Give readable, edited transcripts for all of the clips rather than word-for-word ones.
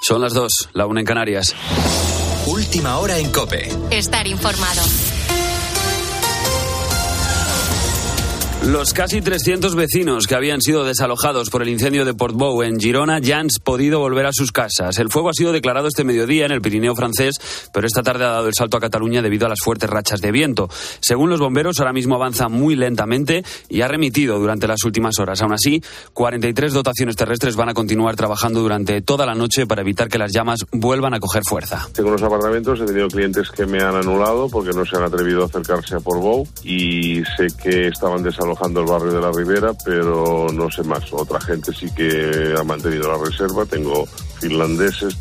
Son las 2, la 1 en Canarias. Última hora en COPE. Estar informado. Los casi 300 vecinos que habían sido desalojados por el incendio de Portbou en Girona ya han podido volver a sus casas. El fuego ha sido declarado este mediodía en el Pirineo francés, pero esta tarde ha dado el salto a Cataluña debido a las fuertes rachas de viento. Según los bomberos, ahora mismo avanza muy lentamente y ha remitido durante las últimas horas. Aún así, 43 dotaciones terrestres van a continuar trabajando durante toda la noche para evitar que las llamas vuelvan a coger fuerza. Tengo unos apartamentos, he tenido clientes que me han anulado porque no se han atrevido a acercarse a Portbou y sé que estaban desalojando el barrio de la Ribera, pero no sé más. Otra gente sí que ha mantenido la reserva. Tengo finlandeses,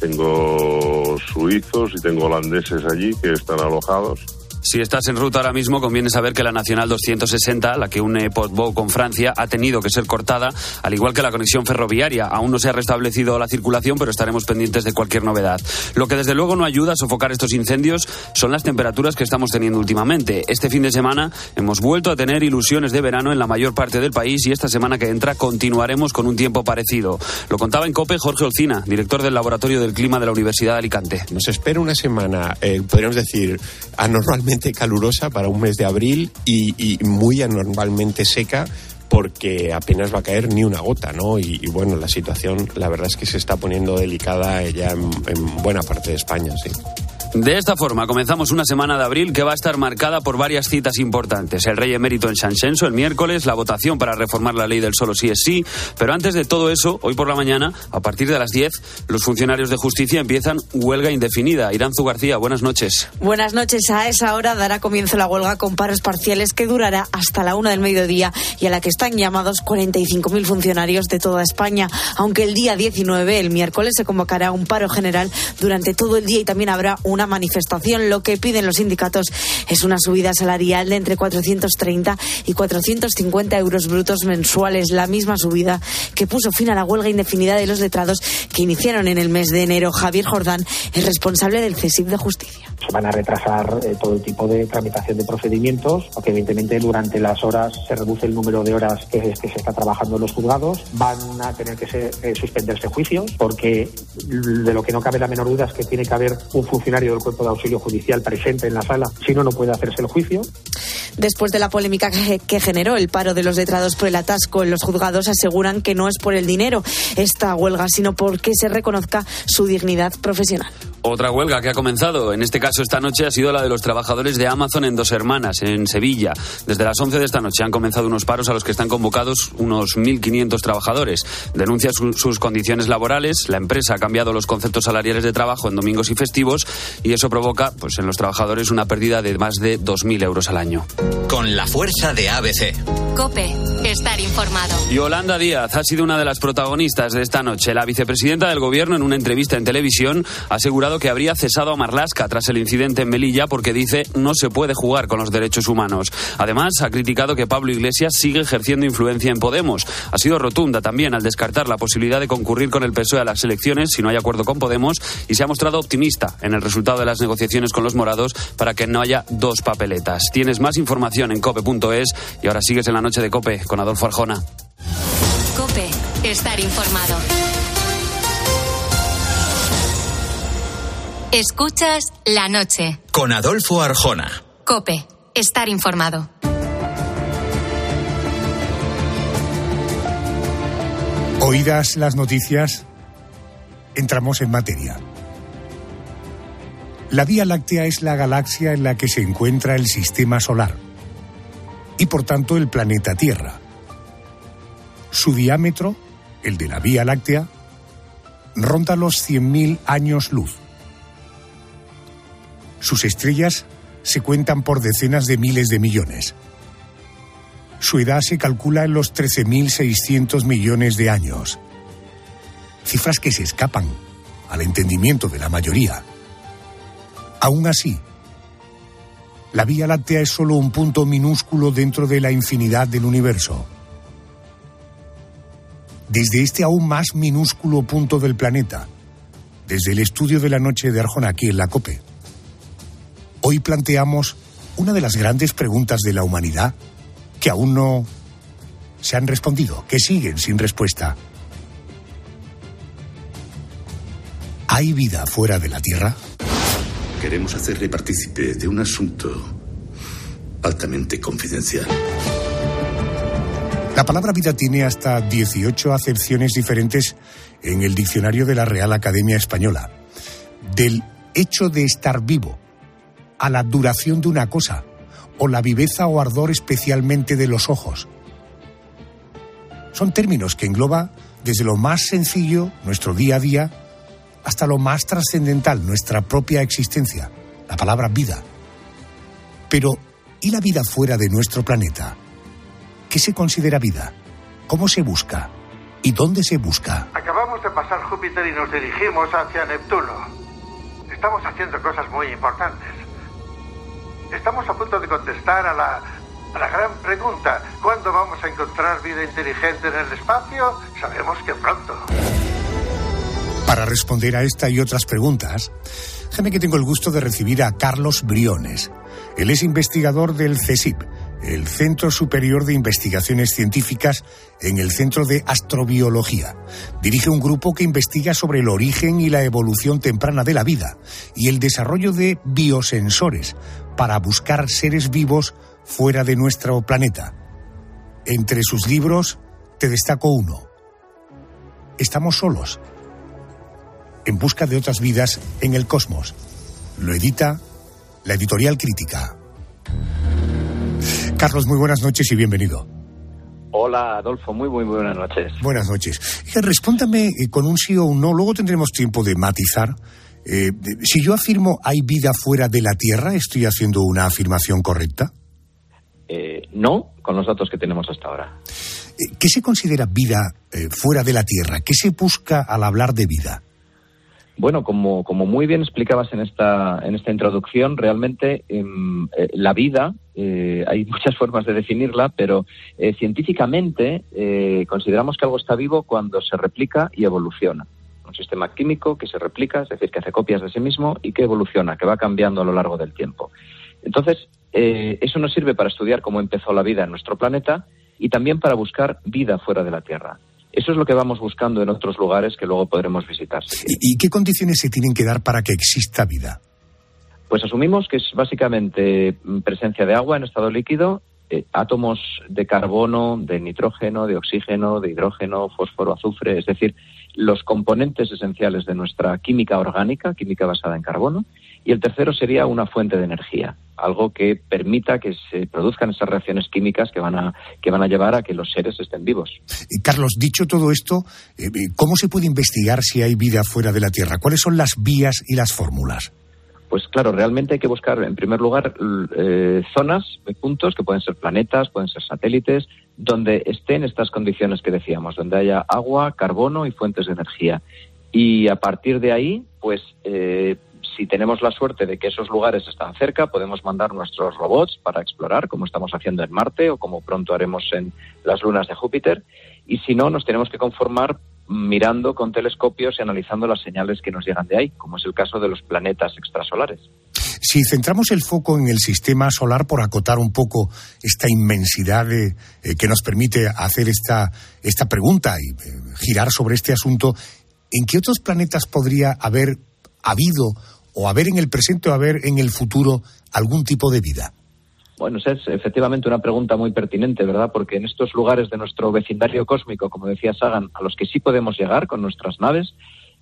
tengo suizos y tengo holandeses allí que están alojados. Si estás en ruta ahora mismo, conviene saber que la Nacional 260, la que une Portbou con Francia, ha tenido que ser cortada, al igual que la conexión ferroviaria. Aún no se ha restablecido la circulación, pero estaremos pendientes de cualquier novedad. Lo que desde luego no ayuda a sofocar estos incendios son las temperaturas que estamos teniendo últimamente. Este fin de semana hemos vuelto a tener ilusiones de verano en la mayor parte del país y esta semana que entra continuaremos con un tiempo parecido. Lo contaba en COPE Jorge Olcina, director del Laboratorio del Clima de la Universidad de Alicante. Nos espera una semana, podríamos decir, anormalmente calurosa para un mes de abril y muy anormalmente seca porque apenas va a caer ni una gota, ¿no? Y bueno, la situación, la verdad es que se está poniendo delicada ya en buena parte de España, sí. De esta forma comenzamos una semana de abril que va a estar marcada por varias citas importantes. El Rey Emérito en Sanxenxo el miércoles, la votación para reformar la ley del solo sí es sí, pero antes de todo eso, hoy por la mañana, a partir de las 10, los funcionarios de justicia empiezan huelga indefinida. Iranzu García, buenas noches. Buenas noches. A esa hora dará comienzo la huelga con paros parciales que durará hasta la 1 del mediodía y a la que están llamados 45.000 funcionarios de toda España, aunque el día 19, el miércoles, se convocará un paro general durante todo el día y también habrá una manifestación. Lo que piden los sindicatos es una subida salarial de entre 430 y 450 euros brutos mensuales, la misma subida que puso fin a la huelga indefinida de los letrados que iniciaron en el mes de enero. Javier Jordán es responsable del CESIF de Justicia. Se van a retrasar todo el tipo de tramitación de procedimientos, porque evidentemente durante las horas se reduce el número de horas que se está trabajando en los juzgados. Van a tener que suspenderse juicios, porque de lo que no cabe la menor duda es que tiene que haber un funcionario del Cuerpo de Auxilio Judicial presente en la sala, si no, no puede hacerse el juicio. Después de la polémica que generó el paro de los letrados por el atasco en los juzgados, aseguran que no es por el dinero esta huelga, sino porque se reconozca su dignidad profesional. Otra huelga que ha comenzado, en este caso esta noche, ha sido la de los trabajadores de Amazon en Dos Hermanas, en Sevilla. Desde las 11 de esta noche han comenzado unos paros a los que están convocados unos 1.500 trabajadores. Denuncian sus condiciones laborales, la empresa ha cambiado los conceptos salariales de trabajo en domingos y festivos y eso provoca en los trabajadores una pérdida de más de 2.000 euros al año. Con la fuerza de ABC. COPE, estar informado. Yolanda Díaz ha sido una de las protagonistas de esta noche. La vicepresidenta del Gobierno, en una entrevista en televisión, ha asegurado que habría cesado a Marlaska tras el incidente en Melilla porque dice no se puede jugar con los derechos humanos. Además, ha criticado que Pablo Iglesias sigue ejerciendo influencia en Podemos. Ha sido rotunda también al descartar la posibilidad de concurrir con el PSOE a las elecciones si no hay acuerdo con Podemos y se ha mostrado optimista en el resultado de las negociaciones con los morados para que no haya dos papeletas. Tienes más información en cope.es y ahora sigues en la noche de COPE con Adolfo Arjona. COPE, estar informado. Escuchas La Noche. Con Adolfo Arjona. COPE, estar informado. Oídas las noticias, entramos en materia. La Vía Láctea es la galaxia en la que se encuentra el sistema solar y por tanto el planeta Tierra. Su diámetro, el de la Vía Láctea, ronda los 100.000 años luz. Sus estrellas se cuentan por decenas de miles de millones. Su edad se calcula en los 13.600 millones de años. Cifras que se escapan al entendimiento de la mayoría. Aún así, la Vía Láctea es solo un punto minúsculo dentro de la infinidad del universo. Desde este aún más minúsculo punto del planeta, desde el estudio de la noche de Arjona aquí en la COPE, hoy planteamos una de las grandes preguntas de la humanidad que aún no se han respondido, que siguen sin respuesta. ¿Hay vida fuera de la Tierra? Queremos hacerle partícipe de un asunto altamente confidencial. La palabra vida tiene hasta 18 acepciones diferentes en el diccionario de la Real Academia Española. Del hecho de estar vivo, a la duración de una cosa, o la viveza o ardor especialmente de los ojos. Son términos que engloba desde lo más sencillo, nuestro día a día, hasta lo más trascendental, nuestra propia existencia, la palabra vida. Pero, ¿y la vida fuera de nuestro planeta? ¿Qué se considera vida? ¿Cómo se busca? ¿Y dónde se busca? Acabamos de pasar Júpiter y nos dirigimos hacia Neptuno. Estamos haciendo cosas muy importantes. Estamos a punto de contestar a la gran pregunta: ¿cuándo vamos a encontrar vida inteligente en el espacio? Sabemos que pronto. Para responder a esta y otras preguntas, déjame que tengo el gusto de recibir a Carlos Briones. Él es investigador del CSIC, el Centro Superior de Investigaciones Científicas en el Centro de Astrobiología. Dirige un grupo que investiga sobre el origen y la evolución temprana de la vida y el desarrollo de biosensores para buscar seres vivos fuera de nuestro planeta. Entre sus libros te destaco uno: Estamos solos, en busca de otras vidas en el cosmos. Lo edita la Editorial Crítica. Carlos, muy buenas noches y bienvenido. Hola, Adolfo, muy buenas noches. Buenas noches. Respóndame con un sí o un no, luego tendremos tiempo de matizar. Si yo afirmo hay vida fuera de la Tierra, ¿estoy haciendo una afirmación correcta? No, con los datos que tenemos hasta ahora. ¿Qué se considera vida fuera de la Tierra? ¿Qué se busca al hablar de vida? Bueno, como muy bien explicabas en esta introducción, realmente la vida, hay muchas formas de definirla, pero científicamente consideramos que algo está vivo cuando se replica y evoluciona. Un sistema químico que se replica, es decir, que hace copias de sí mismo y que evoluciona, que va cambiando a lo largo del tiempo. Entonces, eso nos sirve para estudiar cómo empezó la vida en nuestro planeta y también para buscar vida fuera de la Tierra. Eso es lo que vamos buscando en otros lugares que luego podremos visitar. ¿Y qué condiciones se tienen que dar para que exista vida? Pues asumimos que es básicamente presencia de agua en estado líquido, átomos de carbono, de nitrógeno, de oxígeno, de hidrógeno, fósforo, azufre, es decir, los componentes esenciales de nuestra química orgánica, química basada en carbono. Y el tercero sería una fuente de energía, algo que permita que se produzcan esas reacciones químicas que van a llevar a que los seres estén vivos. Carlos, dicho todo esto, ¿cómo se puede investigar si hay vida fuera de la Tierra? ¿Cuáles son las vías y las fórmulas? Pues claro, realmente hay que buscar, en primer lugar, zonas, puntos que pueden ser planetas, pueden ser satélites, donde estén estas condiciones que decíamos, donde haya agua, carbono y fuentes de energía. Y a partir de ahí, pues si tenemos la suerte de que esos lugares están cerca, podemos mandar nuestros robots para explorar, como estamos haciendo en Marte o como pronto haremos en las lunas de Júpiter. Y si no, nos tenemos que conformar mirando con telescopios y analizando las señales que nos llegan de ahí, como es el caso de los planetas extrasolares. Si centramos el foco en el sistema solar, por acotar un poco esta inmensidad que nos permite hacer esta pregunta y girar sobre este asunto, ¿en qué otros planetas podría haber habido o haber en el presente o haber en el futuro algún tipo de vida? Bueno, esa es efectivamente una pregunta muy pertinente, ¿verdad? Porque en estos lugares de nuestro vecindario cósmico, como decía Sagan, a los que sí podemos llegar con nuestras naves,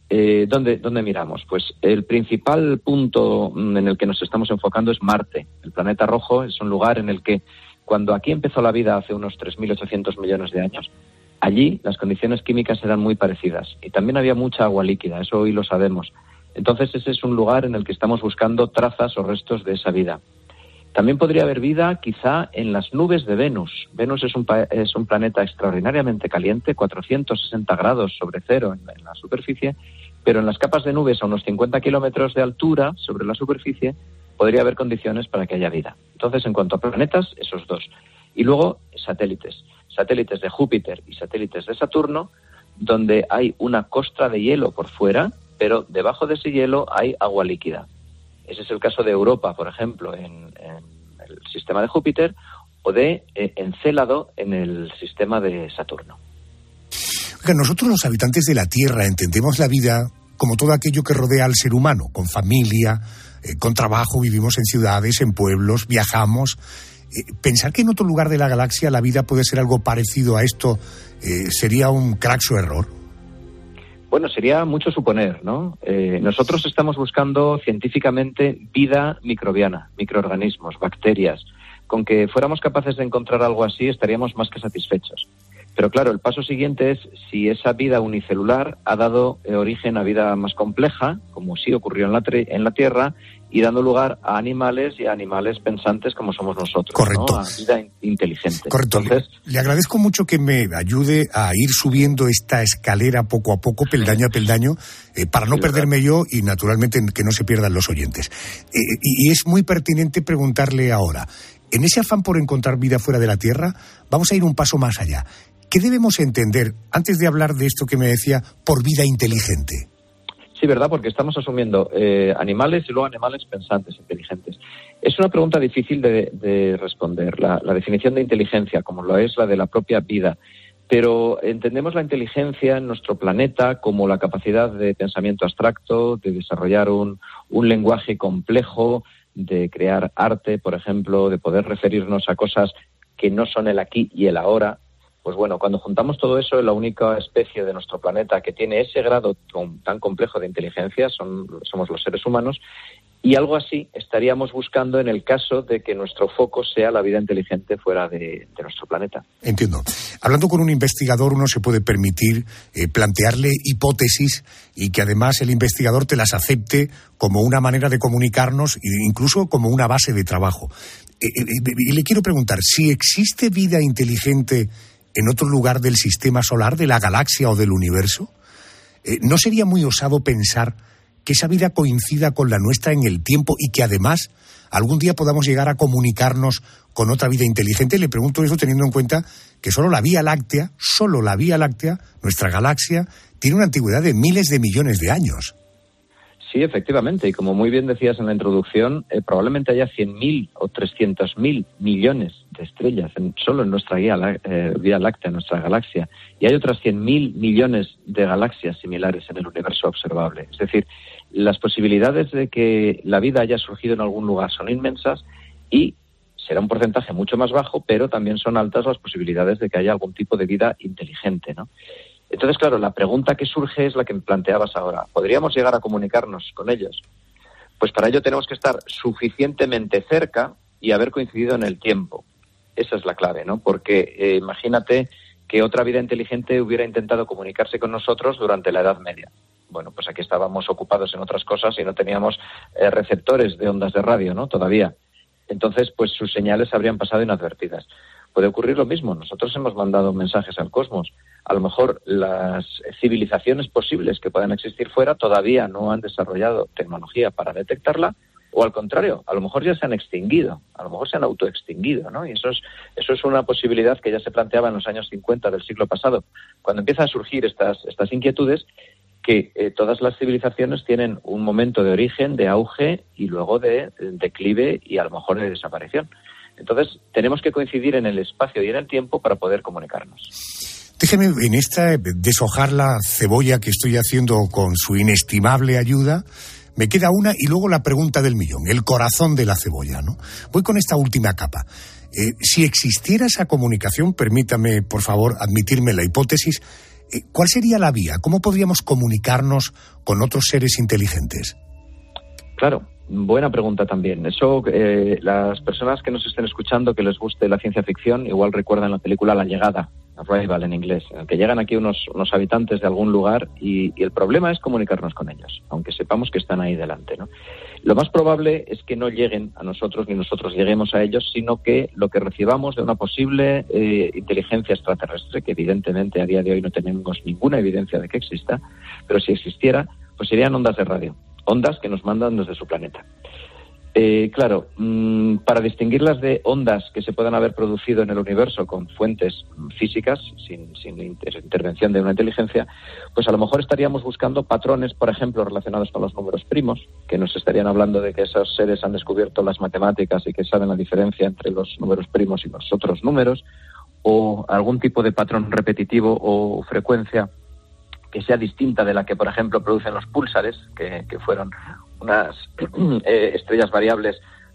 ¿dónde miramos? Pues el principal punto en el que nos estamos enfocando es Marte. El planeta rojo es un lugar en el que, cuando aquí empezó la vida hace unos 3.800 millones de años, allí las condiciones químicas eran muy parecidas y también había mucha agua líquida, eso hoy lo sabemos. Entonces ese es un lugar en el que estamos buscando trazas o restos de esa vida. También podría haber vida quizá en las nubes de Venus. Venus es un planeta extraordinariamente caliente, 460 grados sobre cero en la superficie, pero en las capas de nubes a unos 50 kilómetros de altura sobre la superficie podría haber condiciones para que haya vida. Entonces, en cuanto a planetas, esos dos. Y luego satélites de Júpiter y satélites de Saturno, donde hay una costra de hielo por fuera, pero debajo de ese hielo hay agua líquida. Ese es el caso de Europa, por ejemplo, en el sistema de Júpiter, o de Encélado en el sistema de Saturno. Nosotros los habitantes de la Tierra entendemos la vida como todo aquello que rodea al ser humano, con familia, con trabajo, vivimos en ciudades, en pueblos, viajamos. Pensar que en otro lugar de la galaxia la vida puede ser algo parecido a esto sería un craso error. Bueno, sería mucho suponer, ¿no? Nosotros estamos buscando científicamente vida microbiana, microorganismos, bacterias. Con que fuéramos capaces de encontrar algo así estaríamos más que satisfechos. Pero claro, el paso siguiente es si esa vida unicelular ha dado origen a vida más compleja, como sí ocurrió en la Tierra, y dando lugar a animales y a animales pensantes como somos nosotros. Correcto. ¿No? A vida inteligente. Correcto. Entonces, le agradezco mucho que me ayude a ir subiendo esta escalera poco a poco, peldaño a peldaño, para no perderme yo y naturalmente que no se pierdan los oyentes. Y es muy pertinente preguntarle ahora, en ese afán por encontrar vida fuera de la Tierra, vamos a ir un paso más allá. ¿Qué debemos entender, antes de hablar de esto que me decía, por vida inteligente? Sí, ¿verdad? Porque estamos asumiendo animales y luego animales pensantes, inteligentes. Es una pregunta difícil de responder. La definición de inteligencia, como lo es la de la propia vida. Pero entendemos la inteligencia en nuestro planeta como la capacidad de pensamiento abstracto, de desarrollar un lenguaje complejo, de crear arte, por ejemplo, de poder referirnos a cosas que no son el aquí y el ahora. Pues bueno, cuando juntamos todo eso, la única especie de nuestro planeta que tiene ese grado tan complejo de inteligencia somos los seres humanos, y algo así estaríamos buscando en el caso de que nuestro foco sea la vida inteligente fuera de nuestro planeta. Entiendo. Hablando con un investigador, uno se puede permitir plantearle hipótesis y que además el investigador te las acepte como una manera de comunicarnos e incluso como una base de trabajo. Y le quiero preguntar, si existe vida inteligente en otro lugar del sistema solar, de la galaxia o del universo, ¿no sería muy osado pensar que esa vida coincida con la nuestra en el tiempo y que además algún día podamos llegar a comunicarnos con otra vida inteligente? Le pregunto eso teniendo en cuenta que solo la Vía Láctea, nuestra galaxia, tiene una antigüedad de miles de millones de años. Sí, efectivamente, y como muy bien decías en la introducción, probablemente haya 100.000 o 300.000 millones de estrellas solo en nuestra Vía Láctea, en nuestra galaxia, y hay otras 100.000 millones de galaxias similares en el universo observable. Es decir, las posibilidades de que la vida haya surgido en algún lugar son inmensas y será un porcentaje mucho más bajo, pero también son altas las posibilidades de que haya algún tipo de vida inteligente, ¿no? Entonces, claro, la pregunta que surge es la que me planteabas ahora. ¿Podríamos llegar a comunicarnos con ellos? Pues para ello tenemos que estar suficientemente cerca y haber coincidido en el tiempo. Esa es la clave, ¿no? Porque imagínate que otra vida inteligente hubiera intentado comunicarse con nosotros durante la Edad Media. Bueno, pues aquí estábamos ocupados en otras cosas y no teníamos receptores de ondas de radio, ¿no? Todavía. Entonces, pues sus señales habrían pasado inadvertidas. Puede ocurrir lo mismo. Nosotros hemos mandado mensajes al cosmos. A lo mejor las civilizaciones posibles que puedan existir fuera todavía no han desarrollado tecnología para detectarla, o al contrario, a lo mejor ya se han extinguido, a lo mejor se han autoextinguido, ¿no? Y eso es una posibilidad que ya se planteaba en los años 50 del siglo pasado, cuando empiezan a surgir estas inquietudes, que todas las civilizaciones tienen un momento de origen, de auge y luego de declive y a lo mejor de desaparición. Entonces, tenemos que coincidir en el espacio y en el tiempo para poder comunicarnos. Déjeme en esta deshojar la cebolla que estoy haciendo con su inestimable ayuda. Me queda una y luego la pregunta del millón, el corazón de la cebolla, ¿no? Voy con esta última capa. Si existiera esa comunicación, permítame, por favor, admitirme la hipótesis, ¿cuál sería la vía? ¿Cómo podríamos comunicarnos con otros seres inteligentes? Claro. Buena pregunta también. Eso, las personas que nos estén escuchando, que les guste la ciencia ficción, igual recuerdan la película La Llegada, Arrival en inglés, en el que llegan aquí unos habitantes de algún lugar y el problema es comunicarnos con ellos, aunque sepamos que están ahí delante, ¿no? Lo más probable es que no lleguen a nosotros ni nosotros lleguemos a ellos, sino que lo que recibamos de una posible inteligencia extraterrestre, que evidentemente a día de hoy no tenemos ninguna evidencia de que exista, pero si existiera, pues serían ondas de radio. Ondas que nos mandan desde su planeta. Claro, para distinguirlas de ondas que se puedan haber producido en el universo con fuentes físicas, sin intervención de una inteligencia, pues a lo mejor estaríamos buscando patrones, por ejemplo, relacionados con los números primos, que nos estarían hablando de que esos seres han descubierto las matemáticas y que saben la diferencia entre los números primos y los otros números, o algún tipo de patrón repetitivo o frecuencia que sea distinta de la que, por ejemplo, producen los púlsares, que fueron unas estrellas variables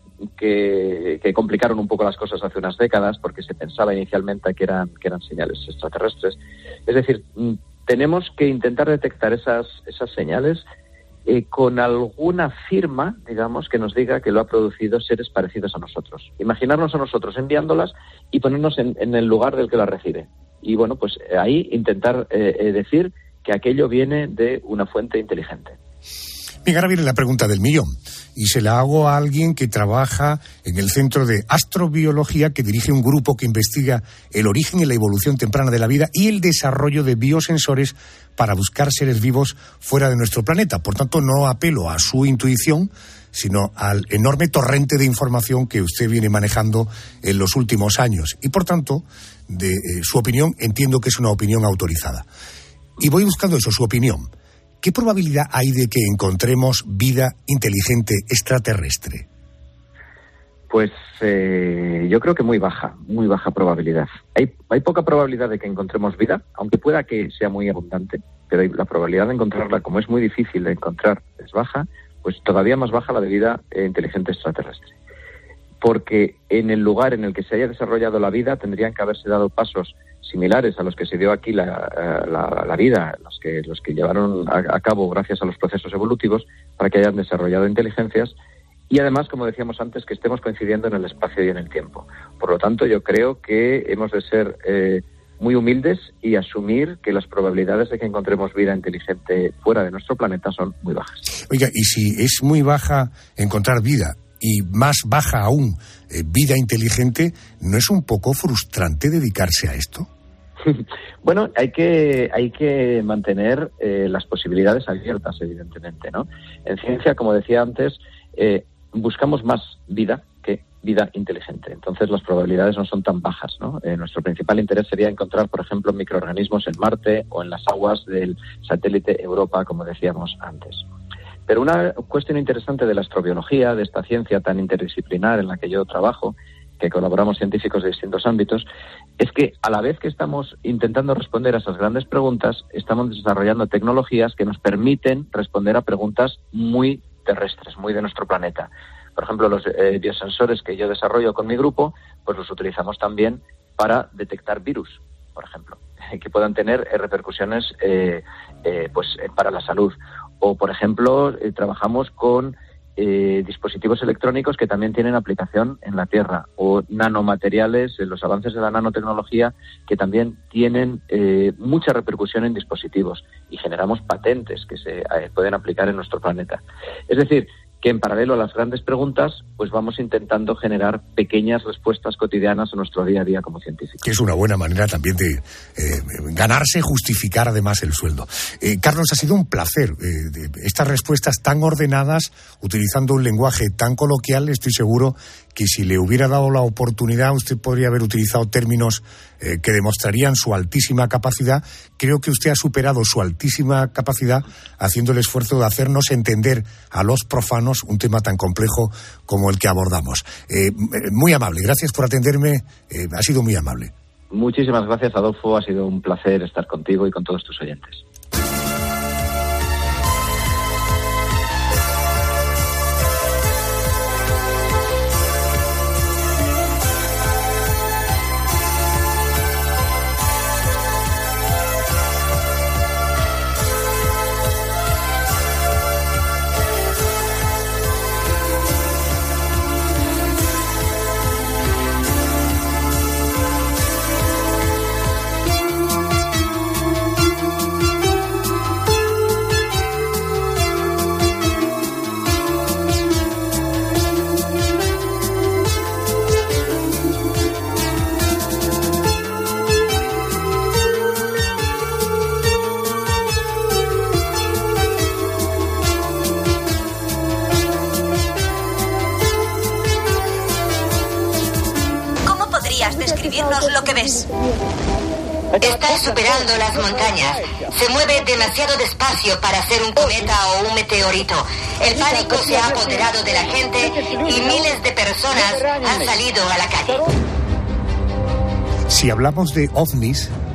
que complicaron un poco las cosas hace unas décadas, porque se pensaba inicialmente que eran señales extraterrestres. Es decir, tenemos que intentar detectar esas señales con alguna firma, digamos, que nos diga que lo ha producido seres parecidos a nosotros. Imaginarnos a nosotros enviándolas y ponernos en el lugar del que las recibe. Y bueno, pues ahí intentar decir que aquello viene de una fuente inteligente. Bien, ahora viene la pregunta del millón, y se la hago a alguien que trabaja en el Centro de Astrobiología, que dirige un grupo que investiga el origen y la evolución temprana de la vida y el desarrollo de biosensores para buscar seres vivos fuera de nuestro planeta. Por tanto, no apelo a su intuición, sino al enorme torrente de información que usted viene manejando en los últimos años. Y, por tanto, de su opinión, entiendo que es una opinión autorizada. Y voy buscando eso, su opinión. ¿Qué probabilidad hay de que encontremos vida inteligente extraterrestre? Pues yo creo que muy baja probabilidad. Hay poca probabilidad de que encontremos vida, aunque pueda que sea muy abundante, pero la probabilidad de encontrarla, como es muy difícil de encontrar, es baja, pues todavía más baja la de vida inteligente extraterrestre. Porque en el lugar en el que se haya desarrollado la vida tendrían que haberse dado pasos similares a los que se dio aquí la vida, los que llevaron a cabo gracias a los procesos evolutivos, para que hayan desarrollado inteligencias y además, como decíamos antes, que estemos coincidiendo en el espacio y en el tiempo. Por lo tanto, yo creo que hemos de ser muy humildes y asumir que las probabilidades de que encontremos vida inteligente fuera de nuestro planeta son muy bajas. Oiga, y si es muy baja encontrar vida y más baja aún vida inteligente, ¿no es un poco frustrante dedicarse a esto? Bueno, hay que mantener las posibilidades abiertas, evidentemente, ¿no? En ciencia, como decía antes, buscamos más vida que vida inteligente. Entonces, las probabilidades no son tan bajas, ¿no? Nuestro principal interés sería encontrar, por ejemplo, microorganismos en Marte o en las aguas del satélite Europa, como decíamos antes. Pero una cuestión interesante de la astrobiología, de esta ciencia tan interdisciplinar en la que yo trabajo, que colaboramos científicos de distintos ámbitos, es que a la vez que estamos intentando responder a esas grandes preguntas, estamos desarrollando tecnologías que nos permiten responder a preguntas muy terrestres, muy de nuestro planeta. Por ejemplo, los biosensores que yo desarrollo con mi grupo, pues los utilizamos también para detectar virus, por ejemplo, que puedan tener repercusiones para la salud. O, por ejemplo, trabajamos con dispositivos electrónicos que también tienen aplicación en la Tierra, o nanomateriales, los avances de la nanotecnología que también tienen mucha repercusión en dispositivos, y generamos patentes que se pueden aplicar en nuestro planeta. Es decir, que en paralelo a las grandes preguntas, pues vamos intentando generar pequeñas respuestas cotidianas a nuestro día a día como científicos. Que es una buena manera también de ganarse, justificar además el sueldo. Carlos, ha sido un placer. Estas respuestas tan ordenadas, utilizando un lenguaje tan coloquial, estoy seguro que si le hubiera dado la oportunidad, usted podría haber utilizado términos que demostrarían su altísima capacidad. Creo que usted ha superado su altísima capacidad haciendo el esfuerzo de hacernos entender a los profanos un tema tan complejo como el que abordamos. Muy amable, gracias por atenderme, ha sido muy amable. Muchísimas gracias, Adolfo, ha sido un placer estar contigo y con todos tus oyentes. Describirnos lo que ves. Está superando las montañas. Se mueve demasiado despacio para ser un cometa o un meteorito. El pánico se ha apoderado de la gente y miles de personas han salido a la calle. Si hablamos de ovnis,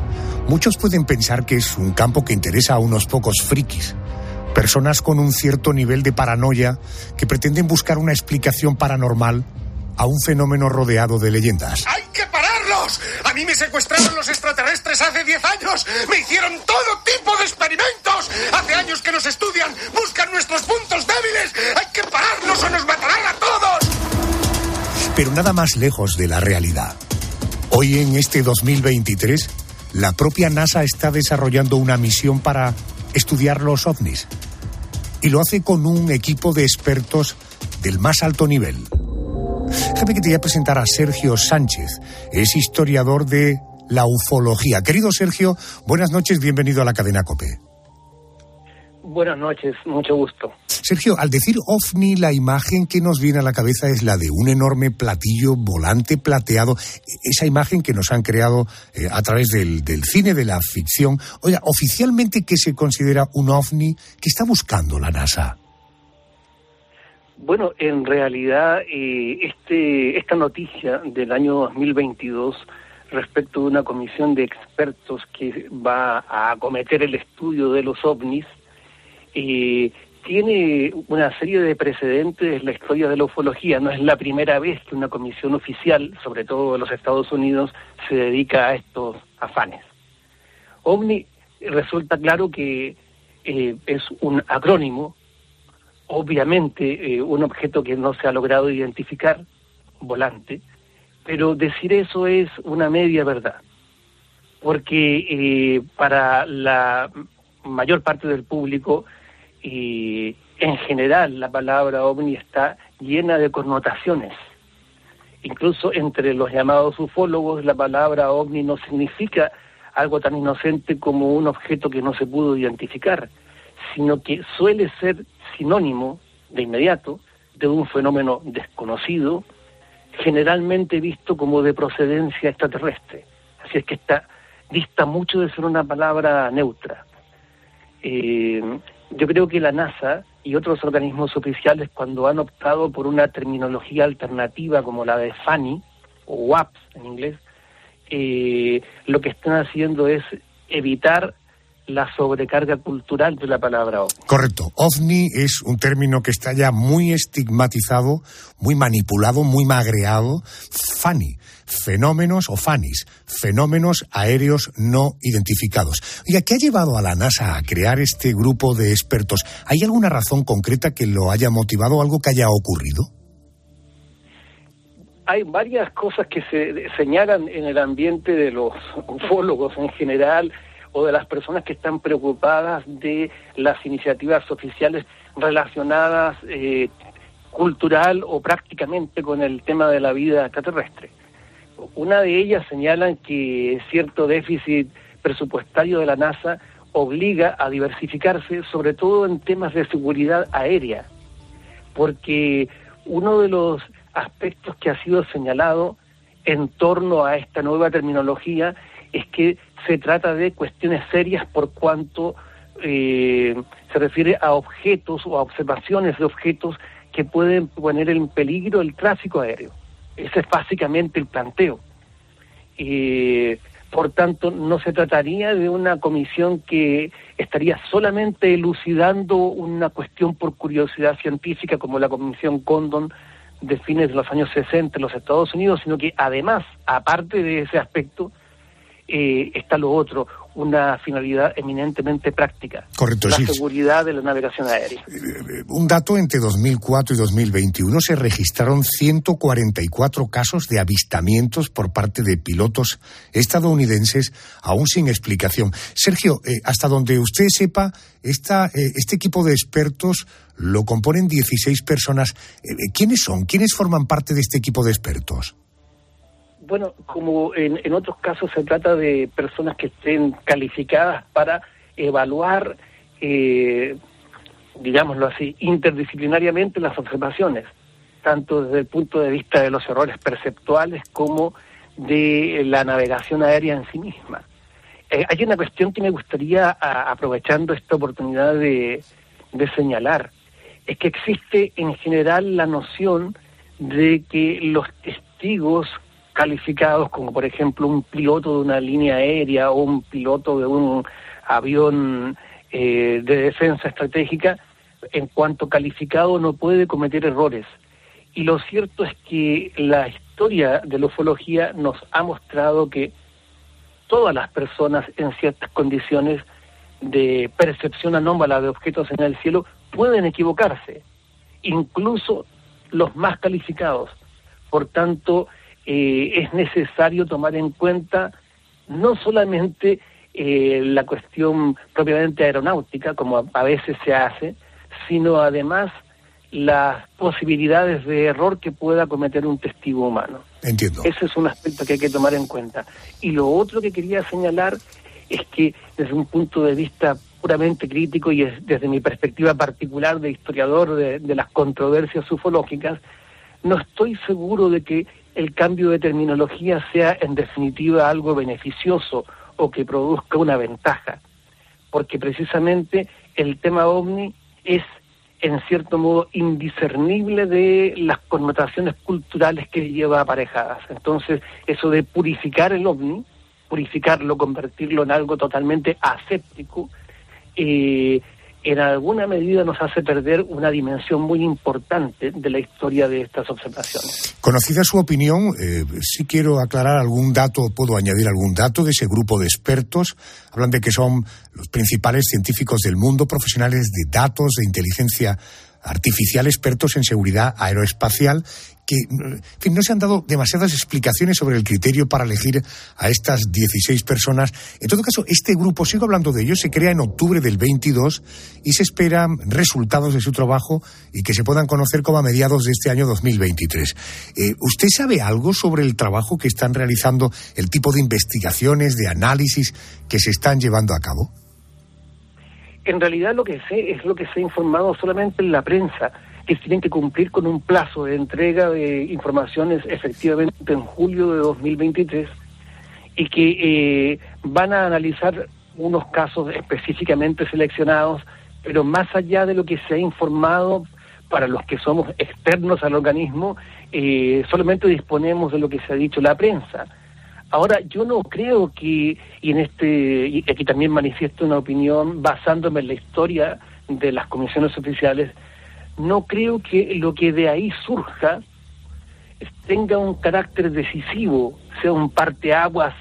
Muchos pueden pensar que es un campo que interesa a unos pocos frikis, personas con un cierto nivel de paranoia que pretenden buscar una explicación paranormal a un fenómeno rodeado de leyendas. ¡Hay que pararlos! A mí me secuestraron los extraterrestres hace 10 años. Me hicieron todo tipo de experimentos. Hace años que nos estudian, buscan nuestros puntos débiles. ¡Hay que pararlos o nos matarán a todos! Pero nada más lejos de la realidad. Hoy, en este 2023, la propia NASA está desarrollando una misión para estudiar los ovnis. Y lo hace con un equipo de expertos del más alto nivel. Déjame que te voy a presentar a Sergio Sánchez. Es historiador de la ufología. Querido Sergio, buenas noches, bienvenido a la cadena COPE. Buenas noches, mucho gusto. Sergio, al decir ovni, la imagen que nos viene a la cabeza es la de un enorme platillo volante plateado, esa imagen que nos han creado a través del cine, de la ficción. Oiga, oficialmente, ¿qué se considera un ovni? ¿Qué está buscando la NASA? Bueno, en realidad esta noticia del año 2022 respecto de una comisión de expertos que va a acometer el estudio de los ovnis tiene una serie de precedentes en la historia de la ufología. No es la primera vez que una comisión oficial, sobre todo de los Estados Unidos, se dedica a estos afanes. OVNI resulta claro que es un acrónimo. Obviamente, un objeto que no se ha logrado identificar, volante, pero decir eso es una media verdad, porque para la mayor parte del público, en general, la palabra ovni está llena de connotaciones. Incluso entre los llamados ufólogos, la palabra ovni no significa algo tan inocente como un objeto que no se pudo identificar, sino que suele ser sinónimo de inmediato de un fenómeno desconocido, generalmente visto como de procedencia extraterrestre. Así es que dista mucho de ser una palabra neutra. Yo creo que la NASA y otros organismos oficiales, cuando han optado por una terminología alternativa como la de FANI, o WAPS en inglés, lo que están haciendo es evitar la sobrecarga cultural de la palabra ovni. Correcto. OVNI es un término que está ya muy estigmatizado, muy manipulado, muy magreado. FANI, fenómenos o FANIs, fenómenos aéreos no identificados. Oiga, ¿qué ha llevado a la NASA a crear este grupo de expertos? ¿Hay alguna razón concreta que lo haya motivado, algo que haya ocurrido? Hay varias cosas que se señalan en el ambiente de los ufólogos en general, o de las personas que están preocupadas de las iniciativas oficiales relacionadas cultural o prácticamente con el tema de la vida extraterrestre. Una de ellas señalan que cierto déficit presupuestario de la NASA obliga a diversificarse, sobre todo en temas de seguridad aérea, porque uno de los aspectos que ha sido señalado en torno a esta nueva terminología es que se trata de cuestiones serias por cuanto se refiere a objetos o a observaciones de objetos que pueden poner en peligro el tráfico aéreo. Ese es básicamente el planteo. Por tanto, no se trataría de una comisión que estaría solamente elucidando una cuestión por curiosidad científica como la Comisión Condon de fines de los años 60 en los Estados Unidos, sino que además, aparte de ese aspecto, está lo otro, una finalidad eminentemente práctica. Correcto, la sí. Seguridad de la navegación aérea. Un dato, entre 2004 y 2021 se registraron 144 casos de avistamientos por parte de pilotos estadounidenses, aún sin explicación. Sergio, hasta donde usted sepa, este equipo de expertos lo componen 16 personas. ¿Quiénes son? ¿Quiénes forman parte de este equipo de expertos? Bueno, como en otros casos se trata de personas que estén calificadas para evaluar, digámoslo así, interdisciplinariamente las observaciones, tanto desde el punto de vista de los errores perceptuales como de la navegación aérea en sí misma. Hay una cuestión que me gustaría, aprovechando esta oportunidad de señalar, es que existe en general la noción de que los testigos calificados, como por ejemplo un piloto de una línea aérea o un piloto de un avión de defensa estratégica, en cuanto calificado no puede cometer errores. Y lo cierto es que la historia de la ufología nos ha mostrado que todas las personas en ciertas condiciones de percepción anómala de objetos en el cielo pueden equivocarse, incluso los más calificados. Por tanto, es necesario tomar en cuenta no solamente la cuestión propiamente aeronáutica, como a veces se hace, sino además las posibilidades de error que pueda cometer un testigo humano. Entiendo. Ese es un aspecto que hay que tomar en cuenta. Y lo otro que quería señalar es que desde un punto de vista puramente crítico y desde mi perspectiva particular de historiador de las controversias ufológicas, no estoy seguro de que el cambio de terminología sea en definitiva algo beneficioso o que produzca una ventaja, porque precisamente el tema ovni es en cierto modo indiscernible de las connotaciones culturales que lleva aparejadas. Entonces, eso de purificar el ovni, purificarlo, convertirlo en algo totalmente aséptico, en alguna medida nos hace perder una dimensión muy importante de la historia de estas observaciones. Conocida su opinión, sí quiero aclarar algún dato, puedo añadir algún dato de ese grupo de expertos. Hablan de que son los principales científicos del mundo, profesionales de datos, de inteligencia artificial, expertos en seguridad aeroespacial, que en fin, no se han dado demasiadas explicaciones sobre el criterio para elegir a estas 16 personas. En todo caso, este grupo, sigo hablando de ellos, se crea en octubre del 22 y se esperan resultados de su trabajo y que se puedan conocer como a mediados de este año 2023. ¿Usted sabe algo sobre el trabajo que están realizando, el tipo de investigaciones, de análisis que se están llevando a cabo? En realidad lo que sé es lo que se ha informado solamente en la prensa, que tienen que cumplir con un plazo de entrega de informaciones efectivamente en julio de 2023 y que van a analizar unos casos específicamente seleccionados, pero más allá de lo que se ha informado para los que somos externos al organismo, solamente disponemos de lo que se ha dicho la prensa. Ahora, yo no creo que, y aquí también manifiesto una opinión basándome en la historia de las comisiones oficiales, no creo que lo que de ahí surja tenga un carácter decisivo, sea un parteaguas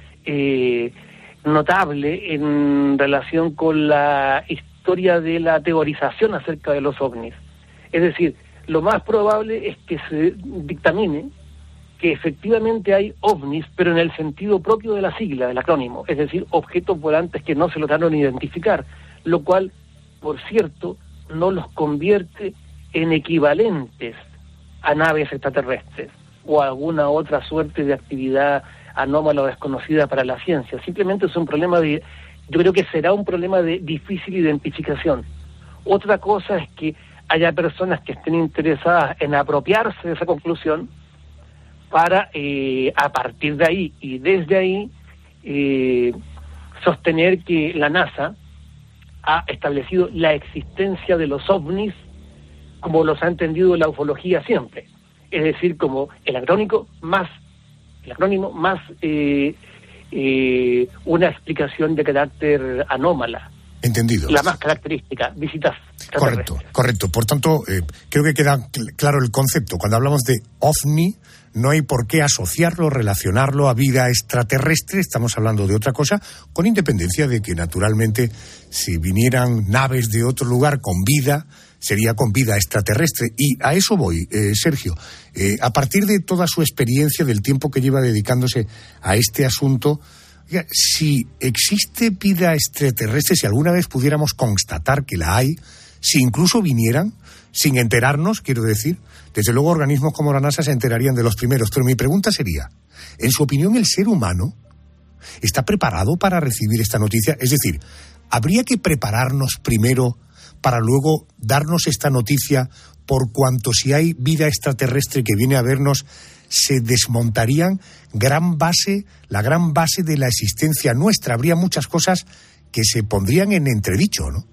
notable en relación con la historia de la teorización acerca de los ovnis. Es decir, lo más probable es que se dictamine que efectivamente hay ovnis, pero en el sentido propio de la sigla, del acrónimo, es decir, objetos volantes que no se lograron identificar, lo cual, por cierto, no los convierte en equivalentes a naves extraterrestres o a alguna otra suerte de actividad anómala o desconocida para la ciencia. Simplemente es un problema yo creo que será un problema de difícil identificación. Otra cosa es que haya personas que estén interesadas en apropiarse de esa conclusión para, a partir de ahí y desde ahí, sostener que la NASA ha establecido la existencia de los ovnis como los ha entendido la ufología siempre, es decir, como el acrónimo más una explicación de carácter anómala. Entendido. La más característica, visitas. Correcto. Por tanto, creo que queda claro el concepto. Cuando hablamos de ovni, no hay por qué asociarlo, relacionarlo a vida extraterrestre. Estamos hablando de otra cosa, con independencia de que, naturalmente, si vinieran naves de otro lugar con vida, sería con vida extraterrestre. Y a eso voy, Sergio. A partir de toda su experiencia, del tiempo que lleva dedicándose a este asunto, si existe vida extraterrestre, si alguna vez pudiéramos constatar que la hay, si incluso vinieran, sin enterarnos, quiero decir, desde luego organismos como la NASA se enterarían de los primeros. Pero mi pregunta sería, en su opinión, ¿el ser humano está preparado para recibir esta noticia? Es decir, ¿habría que prepararnos primero para luego darnos esta noticia, por cuanto si hay vida extraterrestre que viene a vernos, se desmontarían la gran base de la existencia nuestra? Habría muchas cosas que se pondrían en entredicho, ¿no?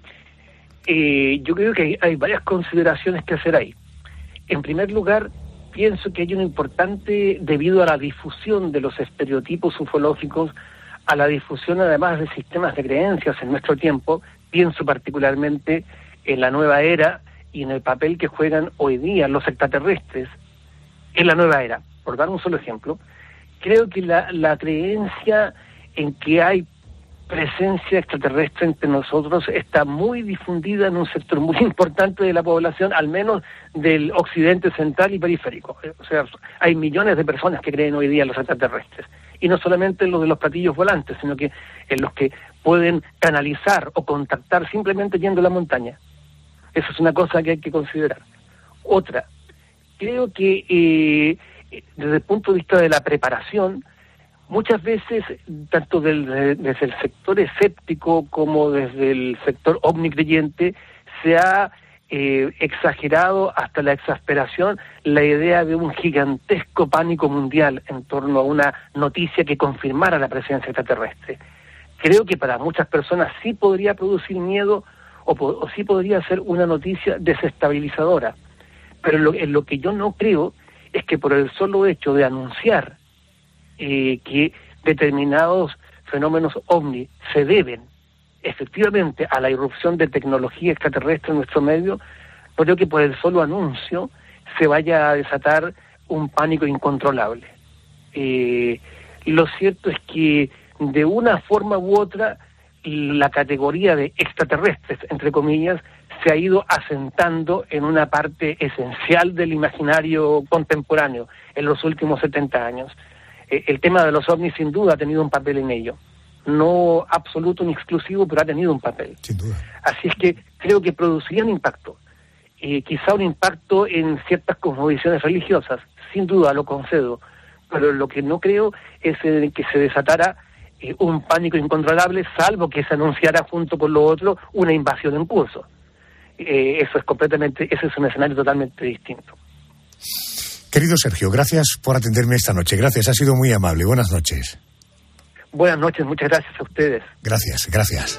Yo creo que hay varias consideraciones que hacer ahí. En primer lugar, pienso que hay un importante, debido a la difusión de los estereotipos ufológicos, a la difusión además de sistemas de creencias en nuestro tiempo, pienso particularmente en la nueva era y en el papel que juegan hoy día los extraterrestres en la nueva era. Por dar un solo ejemplo, creo que la creencia en que hay presencia extraterrestre entre nosotros está muy difundida en un sector muy importante de la población, al menos del occidente central y periférico. O sea, hay millones de personas que creen hoy día en los extraterrestres. Y no solamente en los de los platillos volantes, sino que en los que pueden canalizar o contactar simplemente yendo a la montaña. Eso es una cosa que hay que considerar. Otra, creo que desde el punto de vista de la preparación, muchas veces, tanto desde el sector escéptico como desde el sector omnicreyente, se ha exagerado hasta la exasperación la idea de un gigantesco pánico mundial en torno a una noticia que confirmara la presencia extraterrestre. Creo que para muchas personas sí podría producir miedo o sí podría ser una noticia desestabilizadora. Pero en lo que yo no creo es que por el solo hecho de anunciar que determinados fenómenos ovni se deben efectivamente a la irrupción de tecnología extraterrestre en nuestro medio, no creo que por el solo anuncio se vaya a desatar un pánico incontrolable. Lo cierto es que de una forma u otra la categoría de extraterrestres, entre comillas, se ha ido asentando en una parte esencial del imaginario contemporáneo en los últimos 70 años. El tema de los ovnis sin duda ha tenido un papel en ello. No absoluto ni exclusivo, pero ha tenido un papel. Sin duda. Así es que creo que producirían impacto. Quizá un impacto en ciertas cosmovisiones religiosas, sin duda, lo concedo. Pero lo que no creo es que se desatara un pánico incontrolable, salvo que se anunciara junto con lo otro una invasión en curso. Ese es un escenario totalmente distinto. Querido Sergio, gracias por atenderme esta noche. Gracias, ha sido muy amable. Buenas noches. Buenas noches, muchas gracias a ustedes. Gracias, gracias.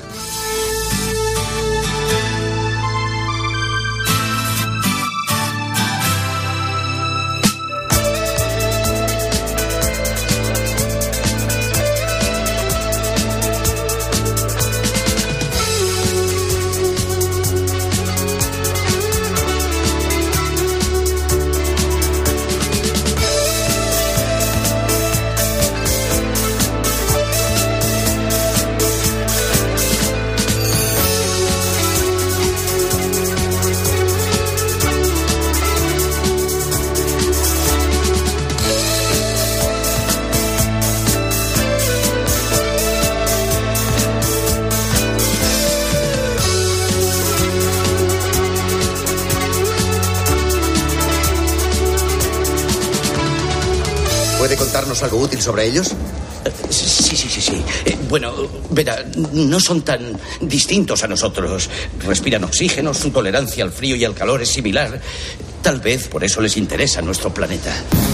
¿Puede contarnos algo útil sobre ellos? Sí. Bueno, verá, no son tan distintos a nosotros. Respiran oxígeno, su tolerancia al frío y al calor es similar. Tal vez por eso les interesa nuestro planeta.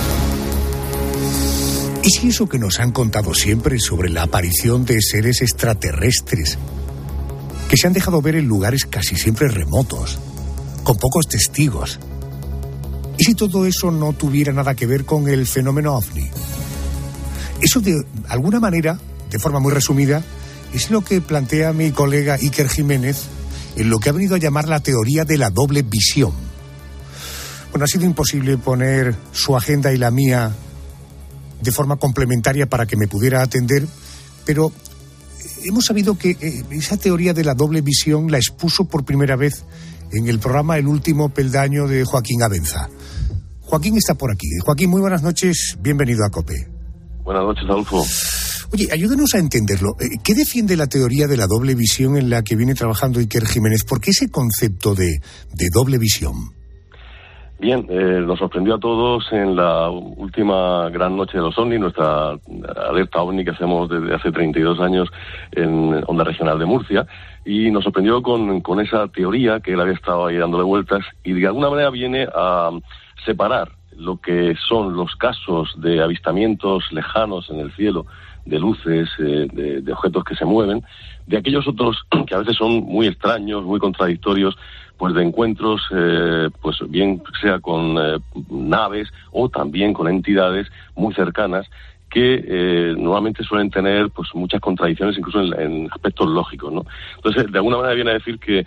¿Y si eso que nos han contado siempre sobre la aparición de seres extraterrestres, que se han dejado ver en lugares casi siempre remotos, con pocos testigos? ¿Y si todo eso no tuviera nada que ver con el fenómeno ovni? Eso de alguna manera, de forma muy resumida, es lo que plantea mi colega Iker Jiménez en lo que ha venido a llamar la teoría de la doble visión. Bueno, ha sido imposible poner su agenda y la mía de forma complementaria para que me pudiera atender, pero hemos sabido que esa teoría de la doble visión la expuso por primera vez en el programa El último peldaño de Joaquín Abenza. Joaquín está por aquí. Joaquín, muy buenas noches, bienvenido a COPE. Buenas noches, Adolfo. Oye, ayúdenos a entenderlo. ¿Qué defiende la teoría de la doble visión en la que viene trabajando Iker Jiménez? ¿Por qué ese concepto de doble visión? Bien, nos sorprendió a todos en la última gran noche de los ovnis, nuestra alerta ovni que hacemos desde hace 32 años en Onda Regional de Murcia, y nos sorprendió con esa teoría que él había estado ahí dándole vueltas y de alguna manera viene a separar lo que son los casos de avistamientos lejanos en el cielo, de luces, de objetos que se mueven, de aquellos otros que a veces son muy extraños, muy contradictorios, pues de encuentros, pues bien sea con naves o también con entidades muy cercanas que normalmente suelen tener pues muchas contradicciones, incluso en aspectos lógicos, ¿no? Entonces, de alguna manera viene a decir que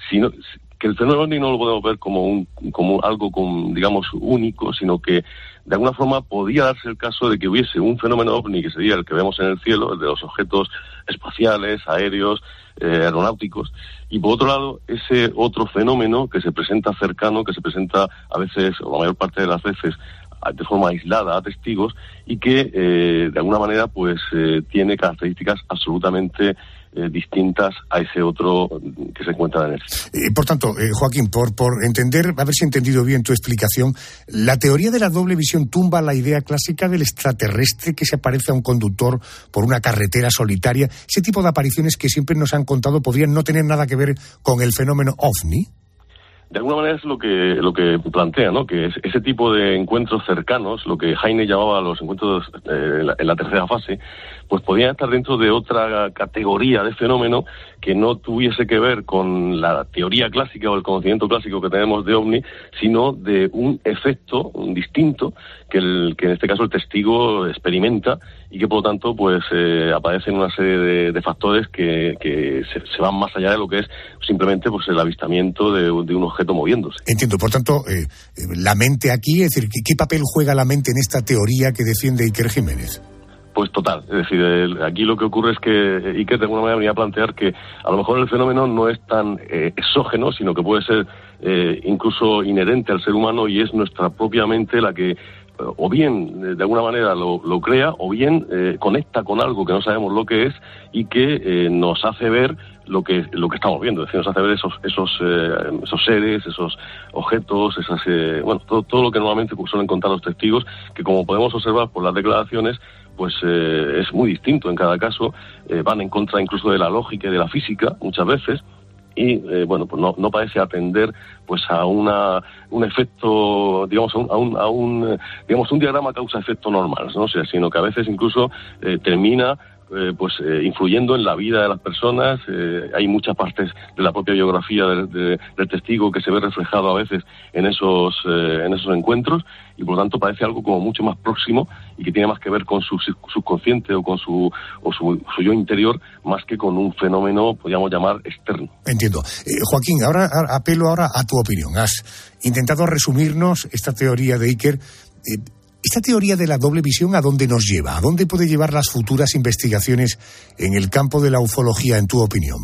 que el fenómeno OVNI no lo podemos ver como algo digamos único, sino que de alguna forma podía darse el caso de que hubiese un fenómeno OVNI que sería el que vemos en el cielo, el de los objetos espaciales, aéreos, aeronáuticos, y por otro lado ese otro fenómeno que se presenta cercano, que se presenta a veces, o la mayor parte de las veces, de forma aislada a testigos, y que de alguna manera pues tiene características absolutamente distintas a ese otro que se encuentra en él. Por tanto, Joaquín, por entender, a ver si he entendido bien tu explicación, la teoría de la doble visión tumba la idea clásica del extraterrestre que se aparece a un conductor por una carretera solitaria. Ese tipo de apariciones que siempre nos han contado podrían no tener nada que ver con el fenómeno OVNI. De alguna manera es lo que plantea, ¿no? Que es ese tipo de encuentros cercanos, lo que Heine llamaba los encuentros en la tercera fase, pues podían estar dentro de otra categoría de fenómeno que no tuviese que ver con la teoría clásica o el conocimiento clásico que tenemos de OVNI, sino de un efecto distinto que en este caso el testigo experimenta y que por lo tanto pues aparecen una serie de factores que se van más allá de lo que es simplemente pues el avistamiento de un objeto moviéndose. Entiendo, por tanto, la mente aquí, es decir, ¿qué papel juega la mente en esta teoría que defiende Iker Jiménez? Pues total, es decir, aquí lo que ocurre es que Iker de alguna manera venía a plantear que a lo mejor el fenómeno no es tan exógeno, sino que puede ser incluso inherente al ser humano y es nuestra propia mente la que o bien de alguna manera lo crea o bien conecta con algo que no sabemos lo que es y que nos hace ver lo que estamos viendo, es decir, nos hace ver esos seres, esos objetos, todo lo que normalmente suelen contar los testigos, que como podemos observar por las declaraciones, pues es muy distinto en cada caso, van en contra incluso de la lógica y de la física muchas veces. Y pues no parece atender pues a un efecto, digamos, a un diagrama causa-efecto normal, ¿no? O sea, sino que a veces incluso termina influyendo en la vida de las personas. Hay muchas partes de la propia biografía del testigo que se ve reflejado a veces en esos encuentros, y por lo tanto parece algo como mucho más próximo y que tiene más que ver con su subconsciente o con su yo interior, más que con un fenómeno, podríamos llamar, externo. Entiendo. Joaquín, ahora apelo a tu opinión. Has intentado resumirnos esta teoría de Iker. ¿Esta teoría de la doble visión a dónde nos lleva? ¿A dónde puede llevar las futuras investigaciones en el campo de la ufología, en tu opinión?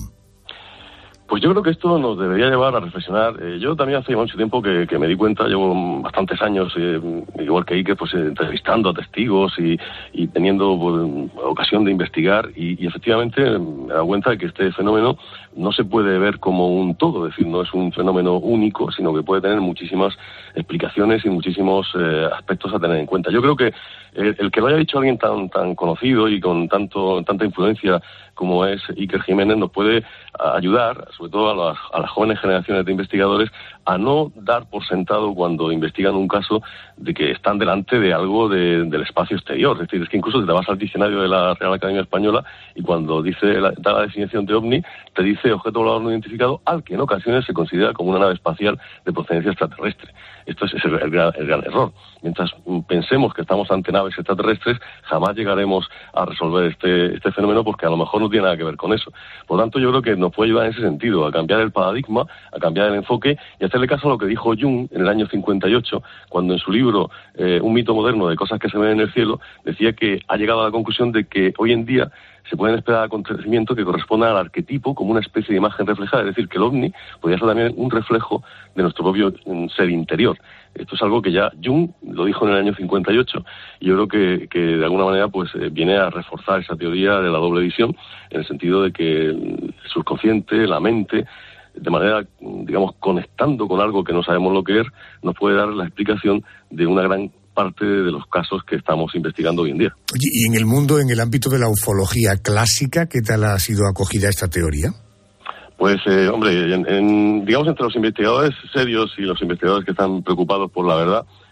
Pues yo creo que esto nos debería llevar a reflexionar. Yo también hace mucho tiempo que me di cuenta, llevo bastantes años, igual que Iker, pues entrevistando a testigos y teniendo ocasión de investigar y efectivamente me he dado cuenta de que este fenómeno no se puede ver como un todo, es decir, no es un fenómeno único, sino que puede tener muchísimas explicaciones y muchísimos aspectos a tener en cuenta. Yo creo que el que lo haya dicho alguien tan conocido y con tanta influencia como es Iker Jiménez nos puede ayudar, sobre todo a las jóvenes generaciones de investigadores, a no dar por sentado cuando investigan un caso de que están delante de algo del espacio exterior. Es decir, es que incluso te vas al diccionario de la Real Academia Española y cuando da la definición de OVNI, te dice objeto volador no identificado al que en ocasiones se considera como una nave espacial de procedencia extraterrestre. Esto es el gran error. Mientras pensemos que estamos ante naves extraterrestres, jamás llegaremos a resolver este fenómeno porque a lo mejor no tiene nada que ver con eso. Por lo tanto, yo creo que nos puede ayudar en ese sentido, a cambiar el paradigma, a cambiar el enfoque y hacerle caso a lo que dijo Jung en el año 58, cuando en su libro Un mito moderno de cosas que se ven en el cielo, decía que ha llegado a la conclusión de que hoy en día se pueden esperar acontecimientos que correspondan al arquetipo como una especie de imagen reflejada, es decir, que el OVNI podría ser también un reflejo de nuestro propio ser interior. Esto es algo que ya Jung lo dijo en el año 58 y yo creo que de alguna manera pues viene a reforzar esa teoría de la doble visión, en el sentido de que el subconsciente, la mente, de manera, digamos, conectando con algo que no sabemos lo que es, nos puede dar la explicación de una gran parte de los casos que estamos investigando hoy en día. Oye, y en el mundo, en el ámbito de la ufología clásica, ¿qué tal ha sido acogida esta teoría? Pues, hombre, digamos, entre los investigadores serios y los investigadores que están preocupados por la verdad,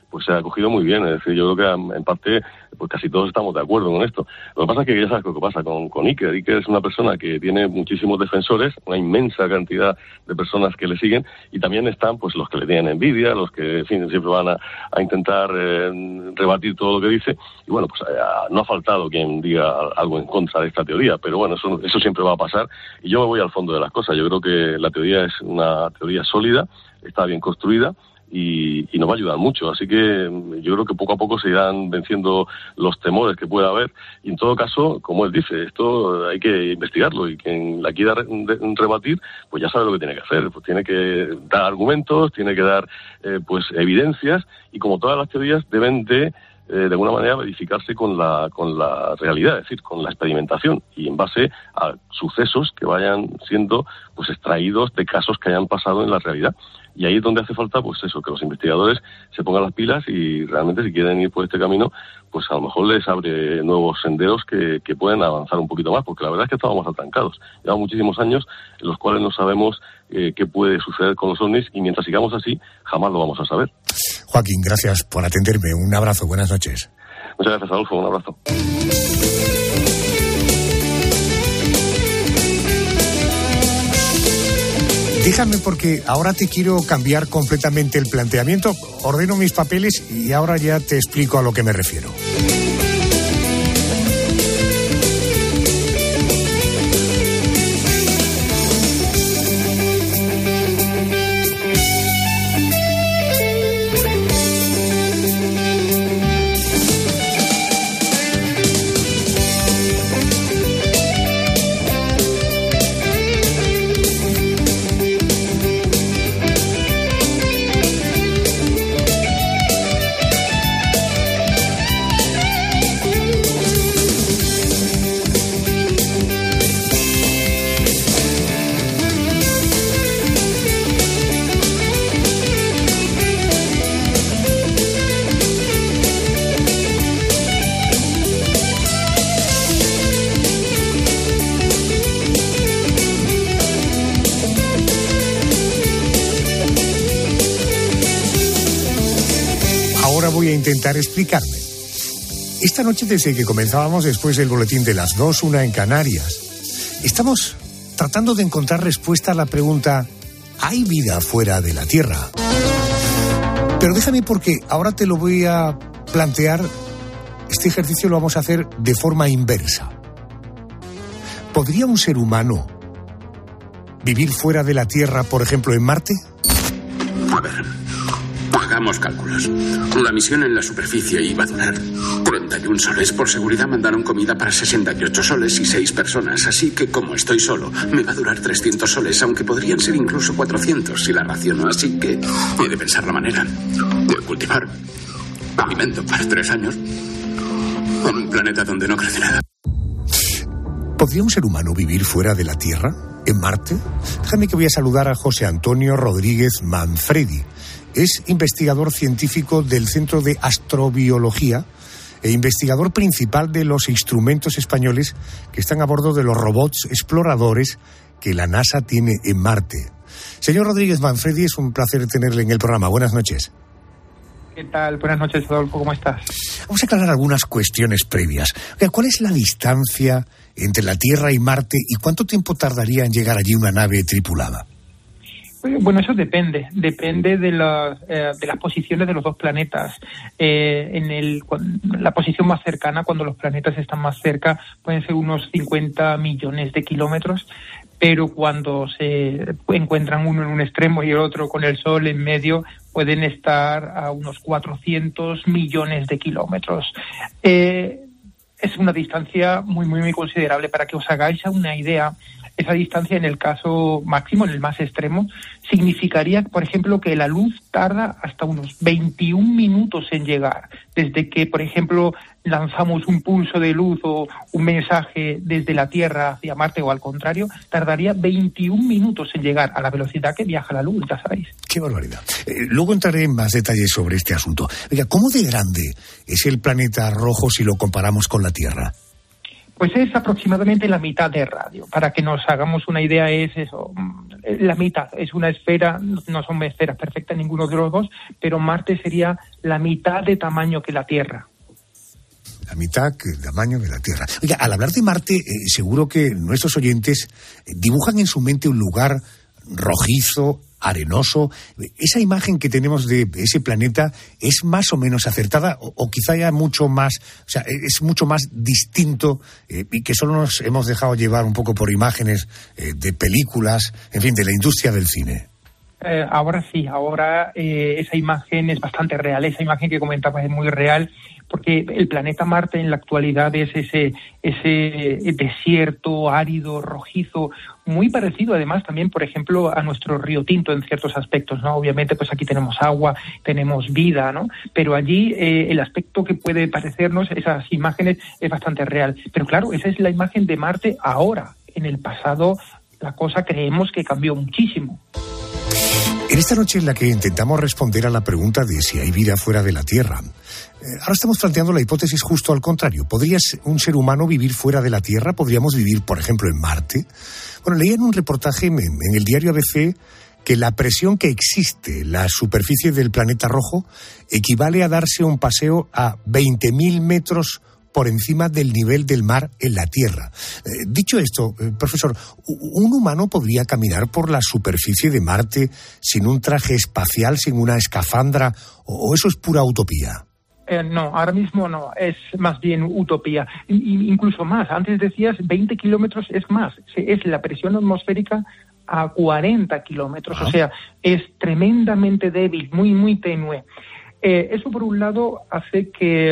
pues se ha acogido muy bien. Es decir, yo creo que en parte pues casi todos estamos de acuerdo con esto. Lo que pasa es que ya sabes lo que pasa con Iker. Iker es una persona que tiene muchísimos defensores, una inmensa cantidad de personas que le siguen, y también están pues los que le tienen envidia, los que, en fin, siempre van a intentar rebatir todo lo que dice. Y bueno, pues no ha faltado quien diga algo en contra de esta teoría, pero bueno, eso siempre va a pasar. Y yo me voy al fondo de las cosas. Yo creo que la teoría es una teoría sólida, está bien construida, y nos va a ayudar mucho. Así que yo creo que poco a poco se irán venciendo los temores que pueda haber, y en todo caso, como él dice, esto hay que investigarlo, y quien la quiera rebatir, pues ya sabe lo que tiene que hacer. Pues tiene que dar argumentos, tiene que dar pues evidencias, y como todas las teorías deben de alguna manera verificarse con la realidad, es decir, con la experimentación, y en base a sucesos que vayan siendo pues extraídos de casos que hayan pasado en la realidad. Y ahí es donde hace falta, pues eso, que los investigadores se pongan las pilas, y realmente si quieren ir por este camino, pues a lo mejor les abre nuevos senderos que pueden avanzar un poquito más, porque la verdad es que estábamos atancados. Llevamos muchísimos años en los cuales no sabemos qué puede suceder con los ovnis, y mientras sigamos así, jamás lo vamos a saber. Joaquín, gracias por atenderme. Un abrazo, buenas noches. Muchas gracias, Adolfo, un abrazo. Déjame, porque ahora te quiero cambiar completamente el planteamiento. Ordeno mis papeles y ahora ya te explico a lo que me refiero. Voy a intentar explicarme. Esta noche, desde que comenzábamos después del boletín de las 2, 1 en Canarias, estamos tratando de encontrar respuesta a la pregunta: ¿hay vida fuera de la Tierra? Pero déjame, porque ahora te lo voy a plantear. Este ejercicio lo vamos a hacer de forma inversa. ¿Podría un ser humano vivir fuera de la Tierra, por ejemplo, en Marte? A ver, hagamos cálculos. La misión en la superficie iba a durar 31 soles. Por seguridad mandaron comida para 68 soles y 6 personas. Así que, como estoy solo, me va a durar 300 soles, aunque podrían ser incluso 400 si la raciono. Así que he de pensar la manera de cultivar alimento para 3 años en un planeta donde no crece nada. ¿Podría un ser humano vivir fuera de la Tierra, en Marte? Déjame que voy a saludar a José Antonio Rodríguez Manfredi. Es investigador científico del Centro de Astrobiología e investigador principal de los instrumentos españoles que están a bordo de los robots exploradores que la NASA tiene en Marte. Señor Rodríguez Manfredi, es un placer tenerle en el programa. Buenas noches. ¿Qué tal? Buenas noches, Adolfo. ¿Cómo estás? Vamos a aclarar algunas cuestiones previas. ¿Cuál es la distancia entre la Tierra y Marte y cuánto tiempo tardaría en llegar allí una nave tripulada? Bueno, eso depende de las posiciones de los dos planetas. La posición más cercana, cuando los planetas están más cerca, pueden ser unos 50 millones de kilómetros, pero cuando se encuentran uno en un extremo y el otro con el Sol en medio, pueden estar a unos 400 millones de kilómetros. Es una distancia muy, muy, muy considerable. Para que os hagáis una idea, esa distancia, en el caso máximo, en el más extremo, significaría, por ejemplo, que la luz tarda hasta unos 21 minutos en llegar. Desde que, por ejemplo, lanzamos un pulso de luz o un mensaje desde la Tierra hacia Marte, o al contrario, tardaría 21 minutos en llegar a la velocidad que viaja la luz, ya sabéis. ¡Qué barbaridad! Luego entraré en más detalles sobre este asunto. Oiga, ¿cómo de grande es el planeta rojo si lo comparamos con la Tierra? Pues es aproximadamente la mitad de radio. Para que nos hagamos una idea, es eso, la mitad. Es una esfera, no son esferas perfectas ninguno de los dos, pero Marte sería la mitad de tamaño que la Tierra. La mitad del tamaño de la Tierra. Oiga, al hablar de Marte, seguro que nuestros oyentes dibujan en su mente un lugar rojizo, arenoso. ¿Esa imagen que tenemos de ese planeta es más o menos acertada o quizá ya mucho más, o sea, es mucho más distinto y que solo nos hemos dejado llevar un poco por imágenes de películas, en fin, de la industria del cine? Ahora sí, esa imagen es bastante real. Esa imagen que comentabas es muy real, porque el planeta Marte en la actualidad es ese desierto árido, rojizo, muy parecido además también, por ejemplo, a nuestro río Tinto en ciertos aspectos, ¿no? Obviamente, pues aquí tenemos agua, tenemos vida, ¿no? Pero allí el aspecto que puede parecernos, esas imágenes, es bastante real. Pero claro, esa es la imagen de Marte ahora. En el pasado la cosa creemos que cambió muchísimo. En esta noche en la que intentamos responder a la pregunta de si hay vida fuera de la Tierra, ahora estamos planteando la hipótesis justo al contrario. ¿Podría un ser humano vivir fuera de la Tierra? ¿Podríamos vivir, por ejemplo, en Marte? Bueno, leía en un reportaje en el diario ABC que la presión que existe en la superficie del planeta rojo equivale a darse un paseo a 20.000 metros por encima del nivel del mar en la Tierra. Dicho esto, profesor, ¿un humano podría caminar por la superficie de Marte sin un traje espacial, sin una escafandra, o eso es pura utopía? No, ahora mismo no, es más bien utopía. Incluso más, antes decías 20 kilómetros, es más, es la presión atmosférica a 40 kilómetros, o sea, es tremendamente débil, muy, muy tenue. Eso por un lado hace que,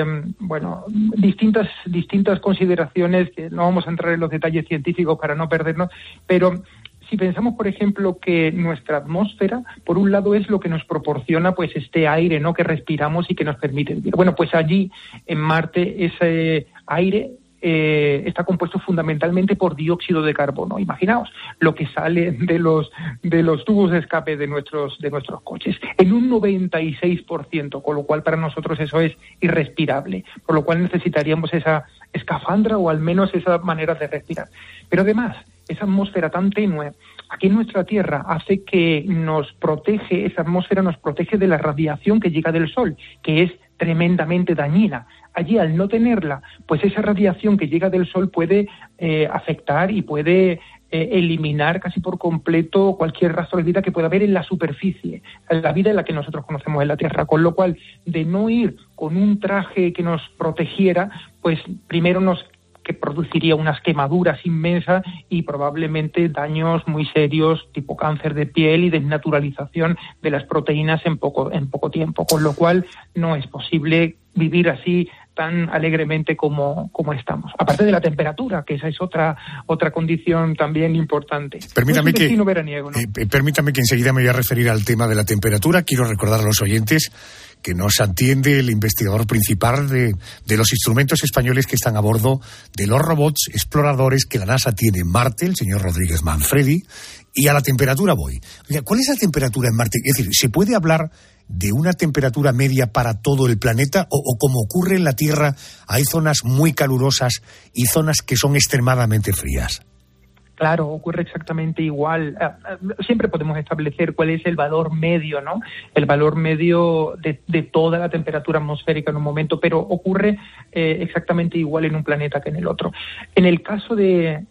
distintas consideraciones, que no vamos a entrar en los detalles científicos para no perdernos, pero si pensamos, por ejemplo, que nuestra atmósfera, por un lado, es lo que nos proporciona pues este aire, ¿no?, que respiramos y que nos permite vivir. Bueno, pues allí, en Marte, ese aire está compuesto fundamentalmente por dióxido de carbono. Imaginaos lo que sale de los tubos de escape de nuestros coches, en un 96%, con lo cual para nosotros eso es irrespirable, por lo cual necesitaríamos esa escafandra o al menos esa manera de respirar. Pero además, esa atmósfera tan tenue aquí en nuestra Tierra hace que esa atmósfera nos protege de la radiación que llega del Sol, que es tremendamente dañina. Allí, al no tenerla, pues esa radiación que llega del Sol puede afectar y puede eliminar casi por completo cualquier rastro de vida que pueda haber en la superficie, la vida en la que nosotros conocemos en la Tierra. Con lo cual, de no ir con un traje que nos protegiera, pues primero que produciría unas quemaduras inmensas y probablemente daños muy serios, tipo cáncer de piel y desnaturalización de las proteínas en poco tiempo, con lo cual no es posible vivir así tan alegremente como estamos. Aparte de la temperatura, que esa es otra condición también importante. Permítame que enseguida me voy a referir al tema de la temperatura. Quiero recordar a los oyentes que nos atiende el investigador principal de los instrumentos españoles que están a bordo de los robots exploradores que la NASA tiene en Marte, el señor Rodríguez Manfredi, y a la temperatura voy. Oiga, ¿cuál es la temperatura en Marte? Es decir, ¿se puede hablar de una temperatura media para todo el planeta o como ocurre en la Tierra, hay zonas muy calurosas y zonas que son extremadamente frías? Claro, ocurre exactamente igual. Siempre podemos establecer cuál es el valor medio, ¿no? El valor medio de toda la temperatura atmosférica en un momento, pero ocurre exactamente igual en un planeta que en el otro. En el caso de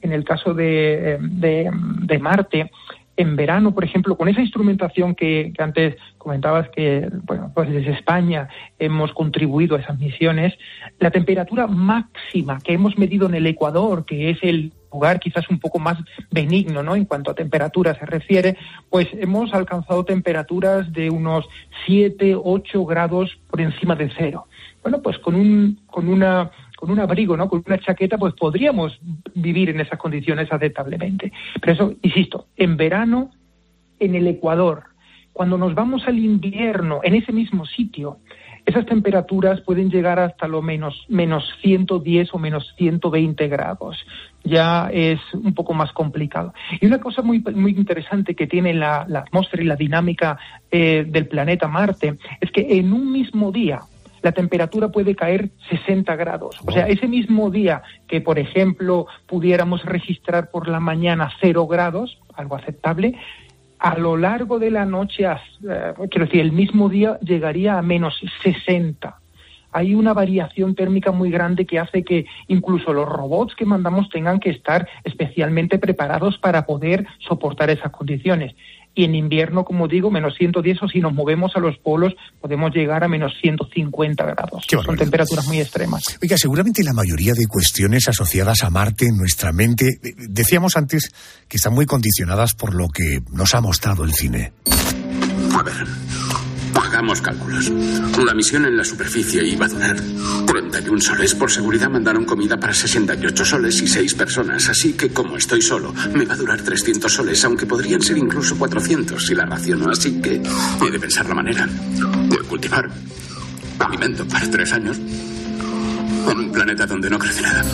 Marte, en verano, por ejemplo, con esa instrumentación que antes comentabas que, pues desde España hemos contribuido a esas misiones, la temperatura máxima que hemos medido en el Ecuador, que es el lugar quizás un poco más benigno, ¿no?, en cuanto a temperatura se refiere, pues hemos alcanzado temperaturas de unos 7, 8 grados por encima de cero. Bueno, pues con un abrigo, ¿no?, con una chaqueta, pues podríamos vivir en esas condiciones aceptablemente. Pero eso, insisto, en verano, en el Ecuador, cuando nos vamos al invierno, en ese mismo sitio, esas temperaturas pueden llegar hasta lo menos 110 o menos 120 grados. Ya es un poco más complicado. Y una cosa muy, muy interesante que tiene la atmósfera y la dinámica del planeta Marte es que en un mismo día la temperatura puede caer 60 grados. O sea, ese mismo día que, por ejemplo, pudiéramos registrar por la mañana 0 grados, algo aceptable, a lo largo de la noche, quiero decir, el mismo día llegaría a menos 60. Hay una variación térmica muy grande que hace que incluso los robots que mandamos tengan que estar especialmente preparados para poder soportar esas condiciones. Y en invierno, como digo, menos 110, o si nos movemos a los polos, podemos llegar a menos 150 grados. Son temperaturas muy extremas. Oiga, seguramente la mayoría de cuestiones asociadas a Marte en nuestra mente, decíamos antes que están muy condicionadas por lo que nos ha mostrado el cine. A ver, hagamos cálculos. La misión en la superficie iba a durar 31 soles. Por seguridad mandaron comida para 68 soles y 6 personas. Así que, como estoy solo, me va a durar 300 soles, aunque podrían ser incluso 400 si la raciono. Así que he de pensar la manera de cultivar alimento para 3 años en un planeta donde no crece nada.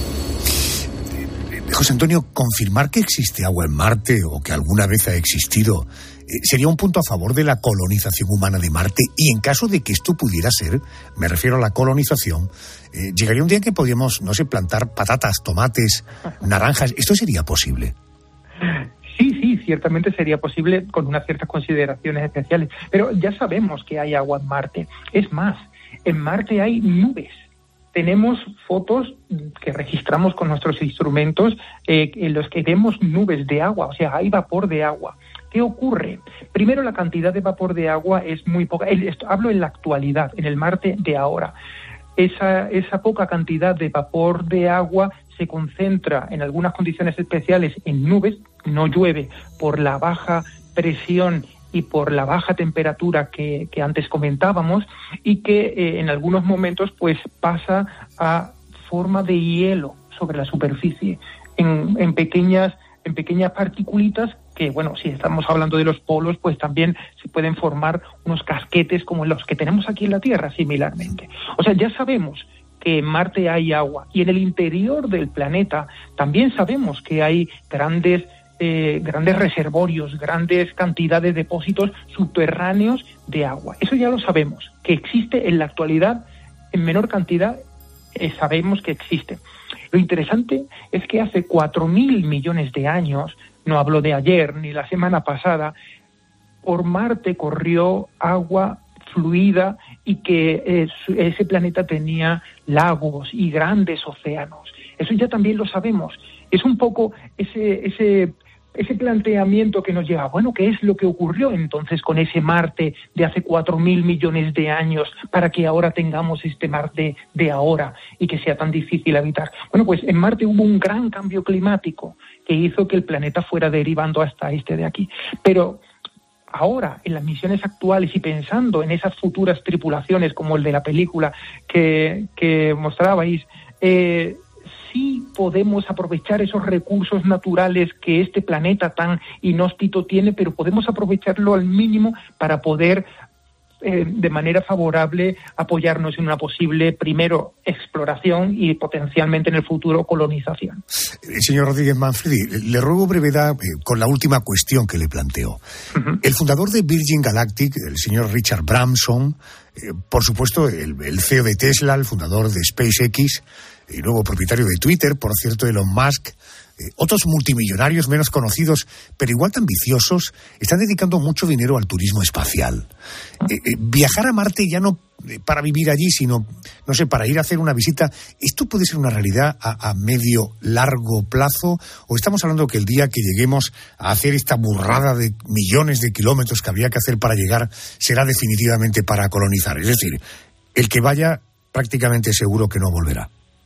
José Antonio, confirmar que existe agua en Marte o que alguna vez ha existido sería un punto a favor de la colonización humana de Marte, y en caso de que esto pudiera ser, me refiero a la colonización, llegaría un día en que podríamos, no sé, plantar patatas, tomates, naranjas. ¿Esto sería posible? Sí, ciertamente sería posible con unas ciertas consideraciones especiales, pero ya sabemos que hay agua en Marte. Es más, en Marte hay nubes. Tenemos fotos que registramos con nuestros instrumentos en los que vemos nubes de agua, o sea, hay vapor de agua. ¿Qué ocurre? Primero, la cantidad de vapor de agua es muy poca. Hablo en la actualidad, en el Marte de ahora. Esa poca cantidad de vapor de agua se concentra en algunas condiciones especiales en nubes, no llueve por la baja presión y por la baja temperatura que antes comentábamos, y que en algunos momentos pues pasa a forma de hielo sobre la superficie, en pequeñas particulitas que, bueno, si estamos hablando de los polos, pues también se pueden formar unos casquetes como los que tenemos aquí en la Tierra, similarmente. O sea, ya sabemos que en Marte hay agua, y en el interior del planeta también sabemos que hay grandes reservorios, grandes cantidades de depósitos subterráneos de agua. Eso ya lo sabemos, que existe en la actualidad en menor cantidad, sabemos que existe. Lo interesante es que hace 4.000 millones de años, no hablo de ayer ni la semana pasada, por Marte corrió agua fluida, y que ese planeta tenía lagos y grandes océanos. Eso ya también lo sabemos. Es un poco ese planteamiento que nos lleva, bueno, ¿qué es lo que ocurrió entonces con ese Marte de hace 4.000 millones de años para que ahora tengamos este Marte de ahora y que sea tan difícil habitar? Bueno, pues en Marte hubo un gran cambio climático que hizo que el planeta fuera derivando hasta este de aquí. Pero ahora, en las misiones actuales y pensando en esas futuras tripulaciones como el de la película que mostrabais, sí podemos aprovechar esos recursos naturales que este planeta tan inhóspito tiene, pero podemos aprovecharlo al mínimo para poder de manera favorable apoyarnos en una posible, primero, exploración y potencialmente en el futuro colonización. Señor Rodríguez Manfredi, le ruego brevedad con la última cuestión que le planteo. Uh-huh. El fundador de Virgin Galactic, el señor Richard Branson, por supuesto el CEO de Tesla, el fundador de SpaceX, y nuevo propietario de Twitter, por cierto, Elon Musk, otros multimillonarios menos conocidos, pero igual tan ambiciosos, están dedicando mucho dinero al turismo espacial. Viajar a Marte ya no para vivir allí, sino, no sé, para ir a hacer una visita, ¿esto puede ser una realidad a medio, largo plazo? ¿O estamos hablando que el día que lleguemos a hacer esta burrada de millones de kilómetros que habría que hacer para llegar será definitivamente para colonizar? Es decir, el que vaya prácticamente seguro que no volverá.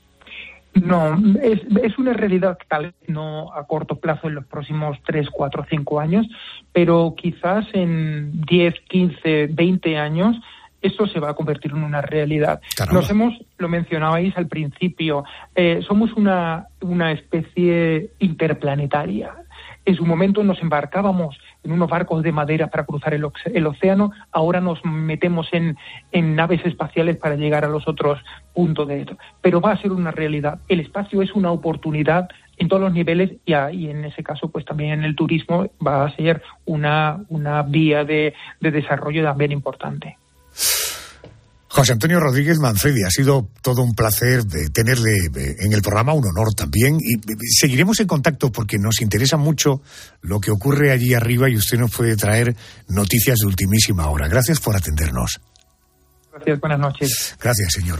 No, es una realidad tal vez no a corto plazo en los próximos 3, 4, 5 años, pero quizás en 10, 15, 20 años esto se va a convertir en una realidad. Caramba. Lo mencionabais al principio, somos una especie interplanetaria. En su momento nos embarcábamos en unos barcos de madera para cruzar el océano, ahora nos metemos en naves espaciales para llegar a los otros puntos de esto. Pero va a ser una realidad. El espacio es una oportunidad en todos los niveles y en ese caso pues también en el turismo va a ser una vía de desarrollo también importante. José Antonio Rodríguez Manfredi, ha sido todo un placer tenerle en el programa, un honor también, y seguiremos en contacto porque nos interesa mucho lo que ocurre allí arriba y usted nos puede traer noticias de ultimísima hora. Gracias por atendernos. Gracias, buenas noches. Gracias, señor.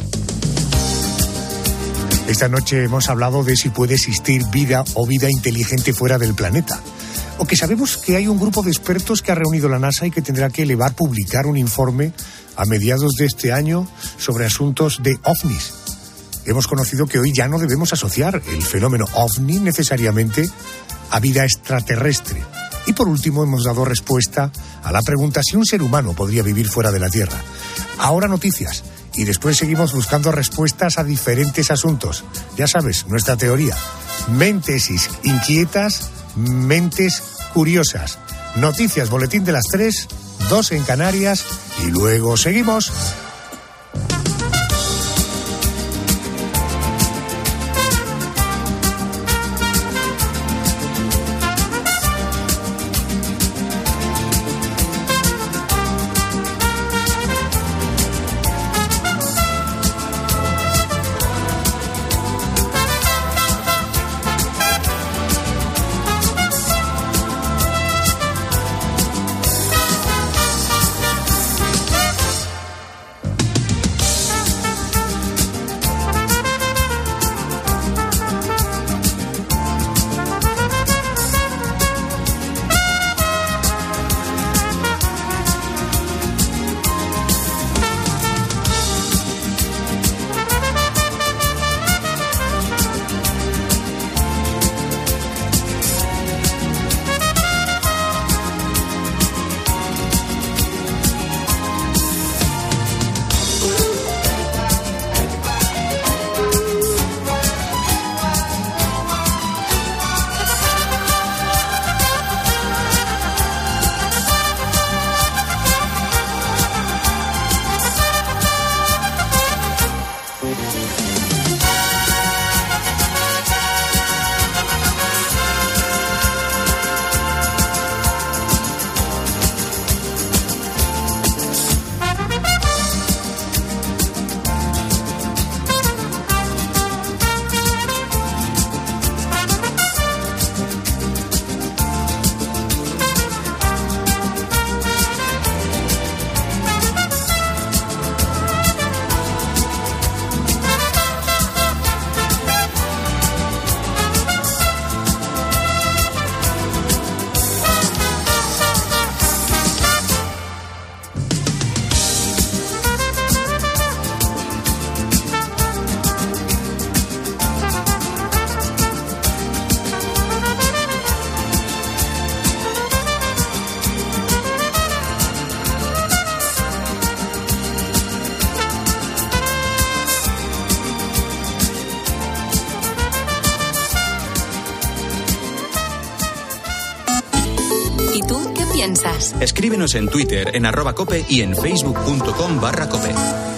Esta noche hemos hablado de si puede existir vida o vida inteligente fuera del planeta. O que sabemos que hay un grupo de expertos que ha reunido la NASA y que tendrá que publicar un informe a mediados de este año sobre asuntos de ovnis. Hemos conocido que hoy ya no debemos asociar el fenómeno ovni necesariamente a vida extraterrestre. Y por último hemos dado respuesta a la pregunta si un ser humano podría vivir fuera de la Tierra. Ahora noticias. Y después seguimos buscando respuestas a diferentes asuntos. Ya sabes, nuestra teoría. Mentes inquietas, mentes curiosas. Noticias, boletín de las 3, 2 en Canarias y luego seguimos. Escríbenos en Twitter, en @cope y en facebook.com/cope.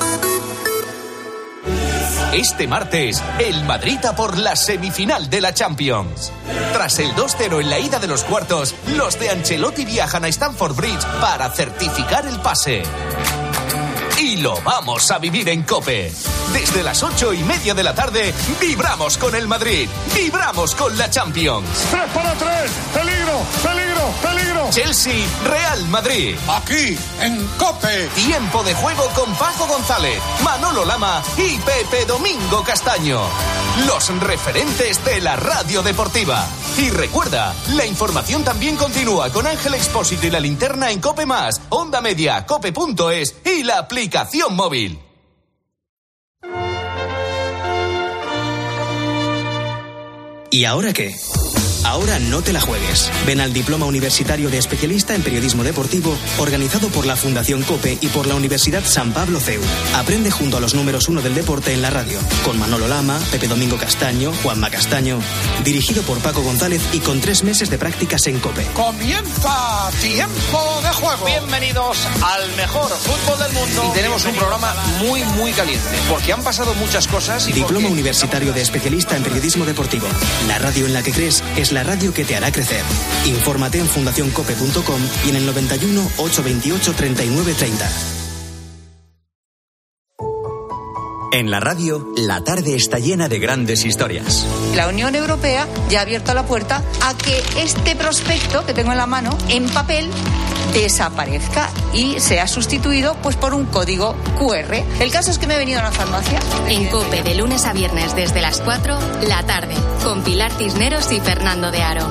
Este martes, el Madrid a por la semifinal de la Champions. Tras el 2-0 en la ida de los cuartos, los de Ancelotti viajan a Stamford Bridge para certificar el pase. Y lo vamos a vivir en COPE. Desde las 8:30 de la tarde, vibramos con el Madrid, vibramos con la Champions. 3-3, peligro, peligro, peligro. Chelsea, Real Madrid. Aquí, en COPE. Tiempo de juego con Paco González, Manolo Lama y Pepe Domingo Castaño. Los referentes de la radio deportiva. Y recuerda, la información también continúa con Ángel Expósito y la linterna en COPE+, Onda Media, cope.es y la aplicación móvil. ¿Y ahora qué? Ahora no te la juegues. Ven al Diploma Universitario de Especialista en Periodismo Deportivo, organizado por la Fundación COPE y por la Universidad San Pablo CEU. Aprende junto a los números 1 del deporte en la radio, con Manolo Lama, Pepe Domingo Castaño, Juanma Castaño. Dirigido por Paco González y con 3 meses de prácticas en COPE. ¡Comienza Tiempo de Juego! Bienvenidos al mejor fútbol del mundo. Y tenemos un programa muy, muy caliente, porque han pasado muchas cosas. Y Diploma Universitario de Especialista en Periodismo Deportivo. La radio en la que crees es la radio que te hará crecer. Infórmate en fundacioncope.com y en el 91 828 3930. En la radio, la tarde está llena de grandes historias. La Unión Europea ya ha abierto la puerta a que este prospecto que tengo en la mano, en papel, desaparezca y sea sustituido pues por un código QR. El caso es que me he venido a la farmacia. En COPE, de lunes a viernes desde las 4, la tarde, con Pilar Cisneros y Fernando de Aro.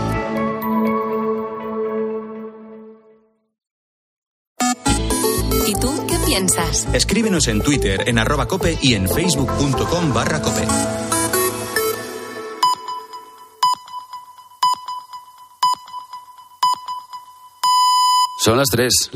¿Y tú qué piensas? Escríbenos en Twitter, en @cope y en facebook.com/cope. Son las 3.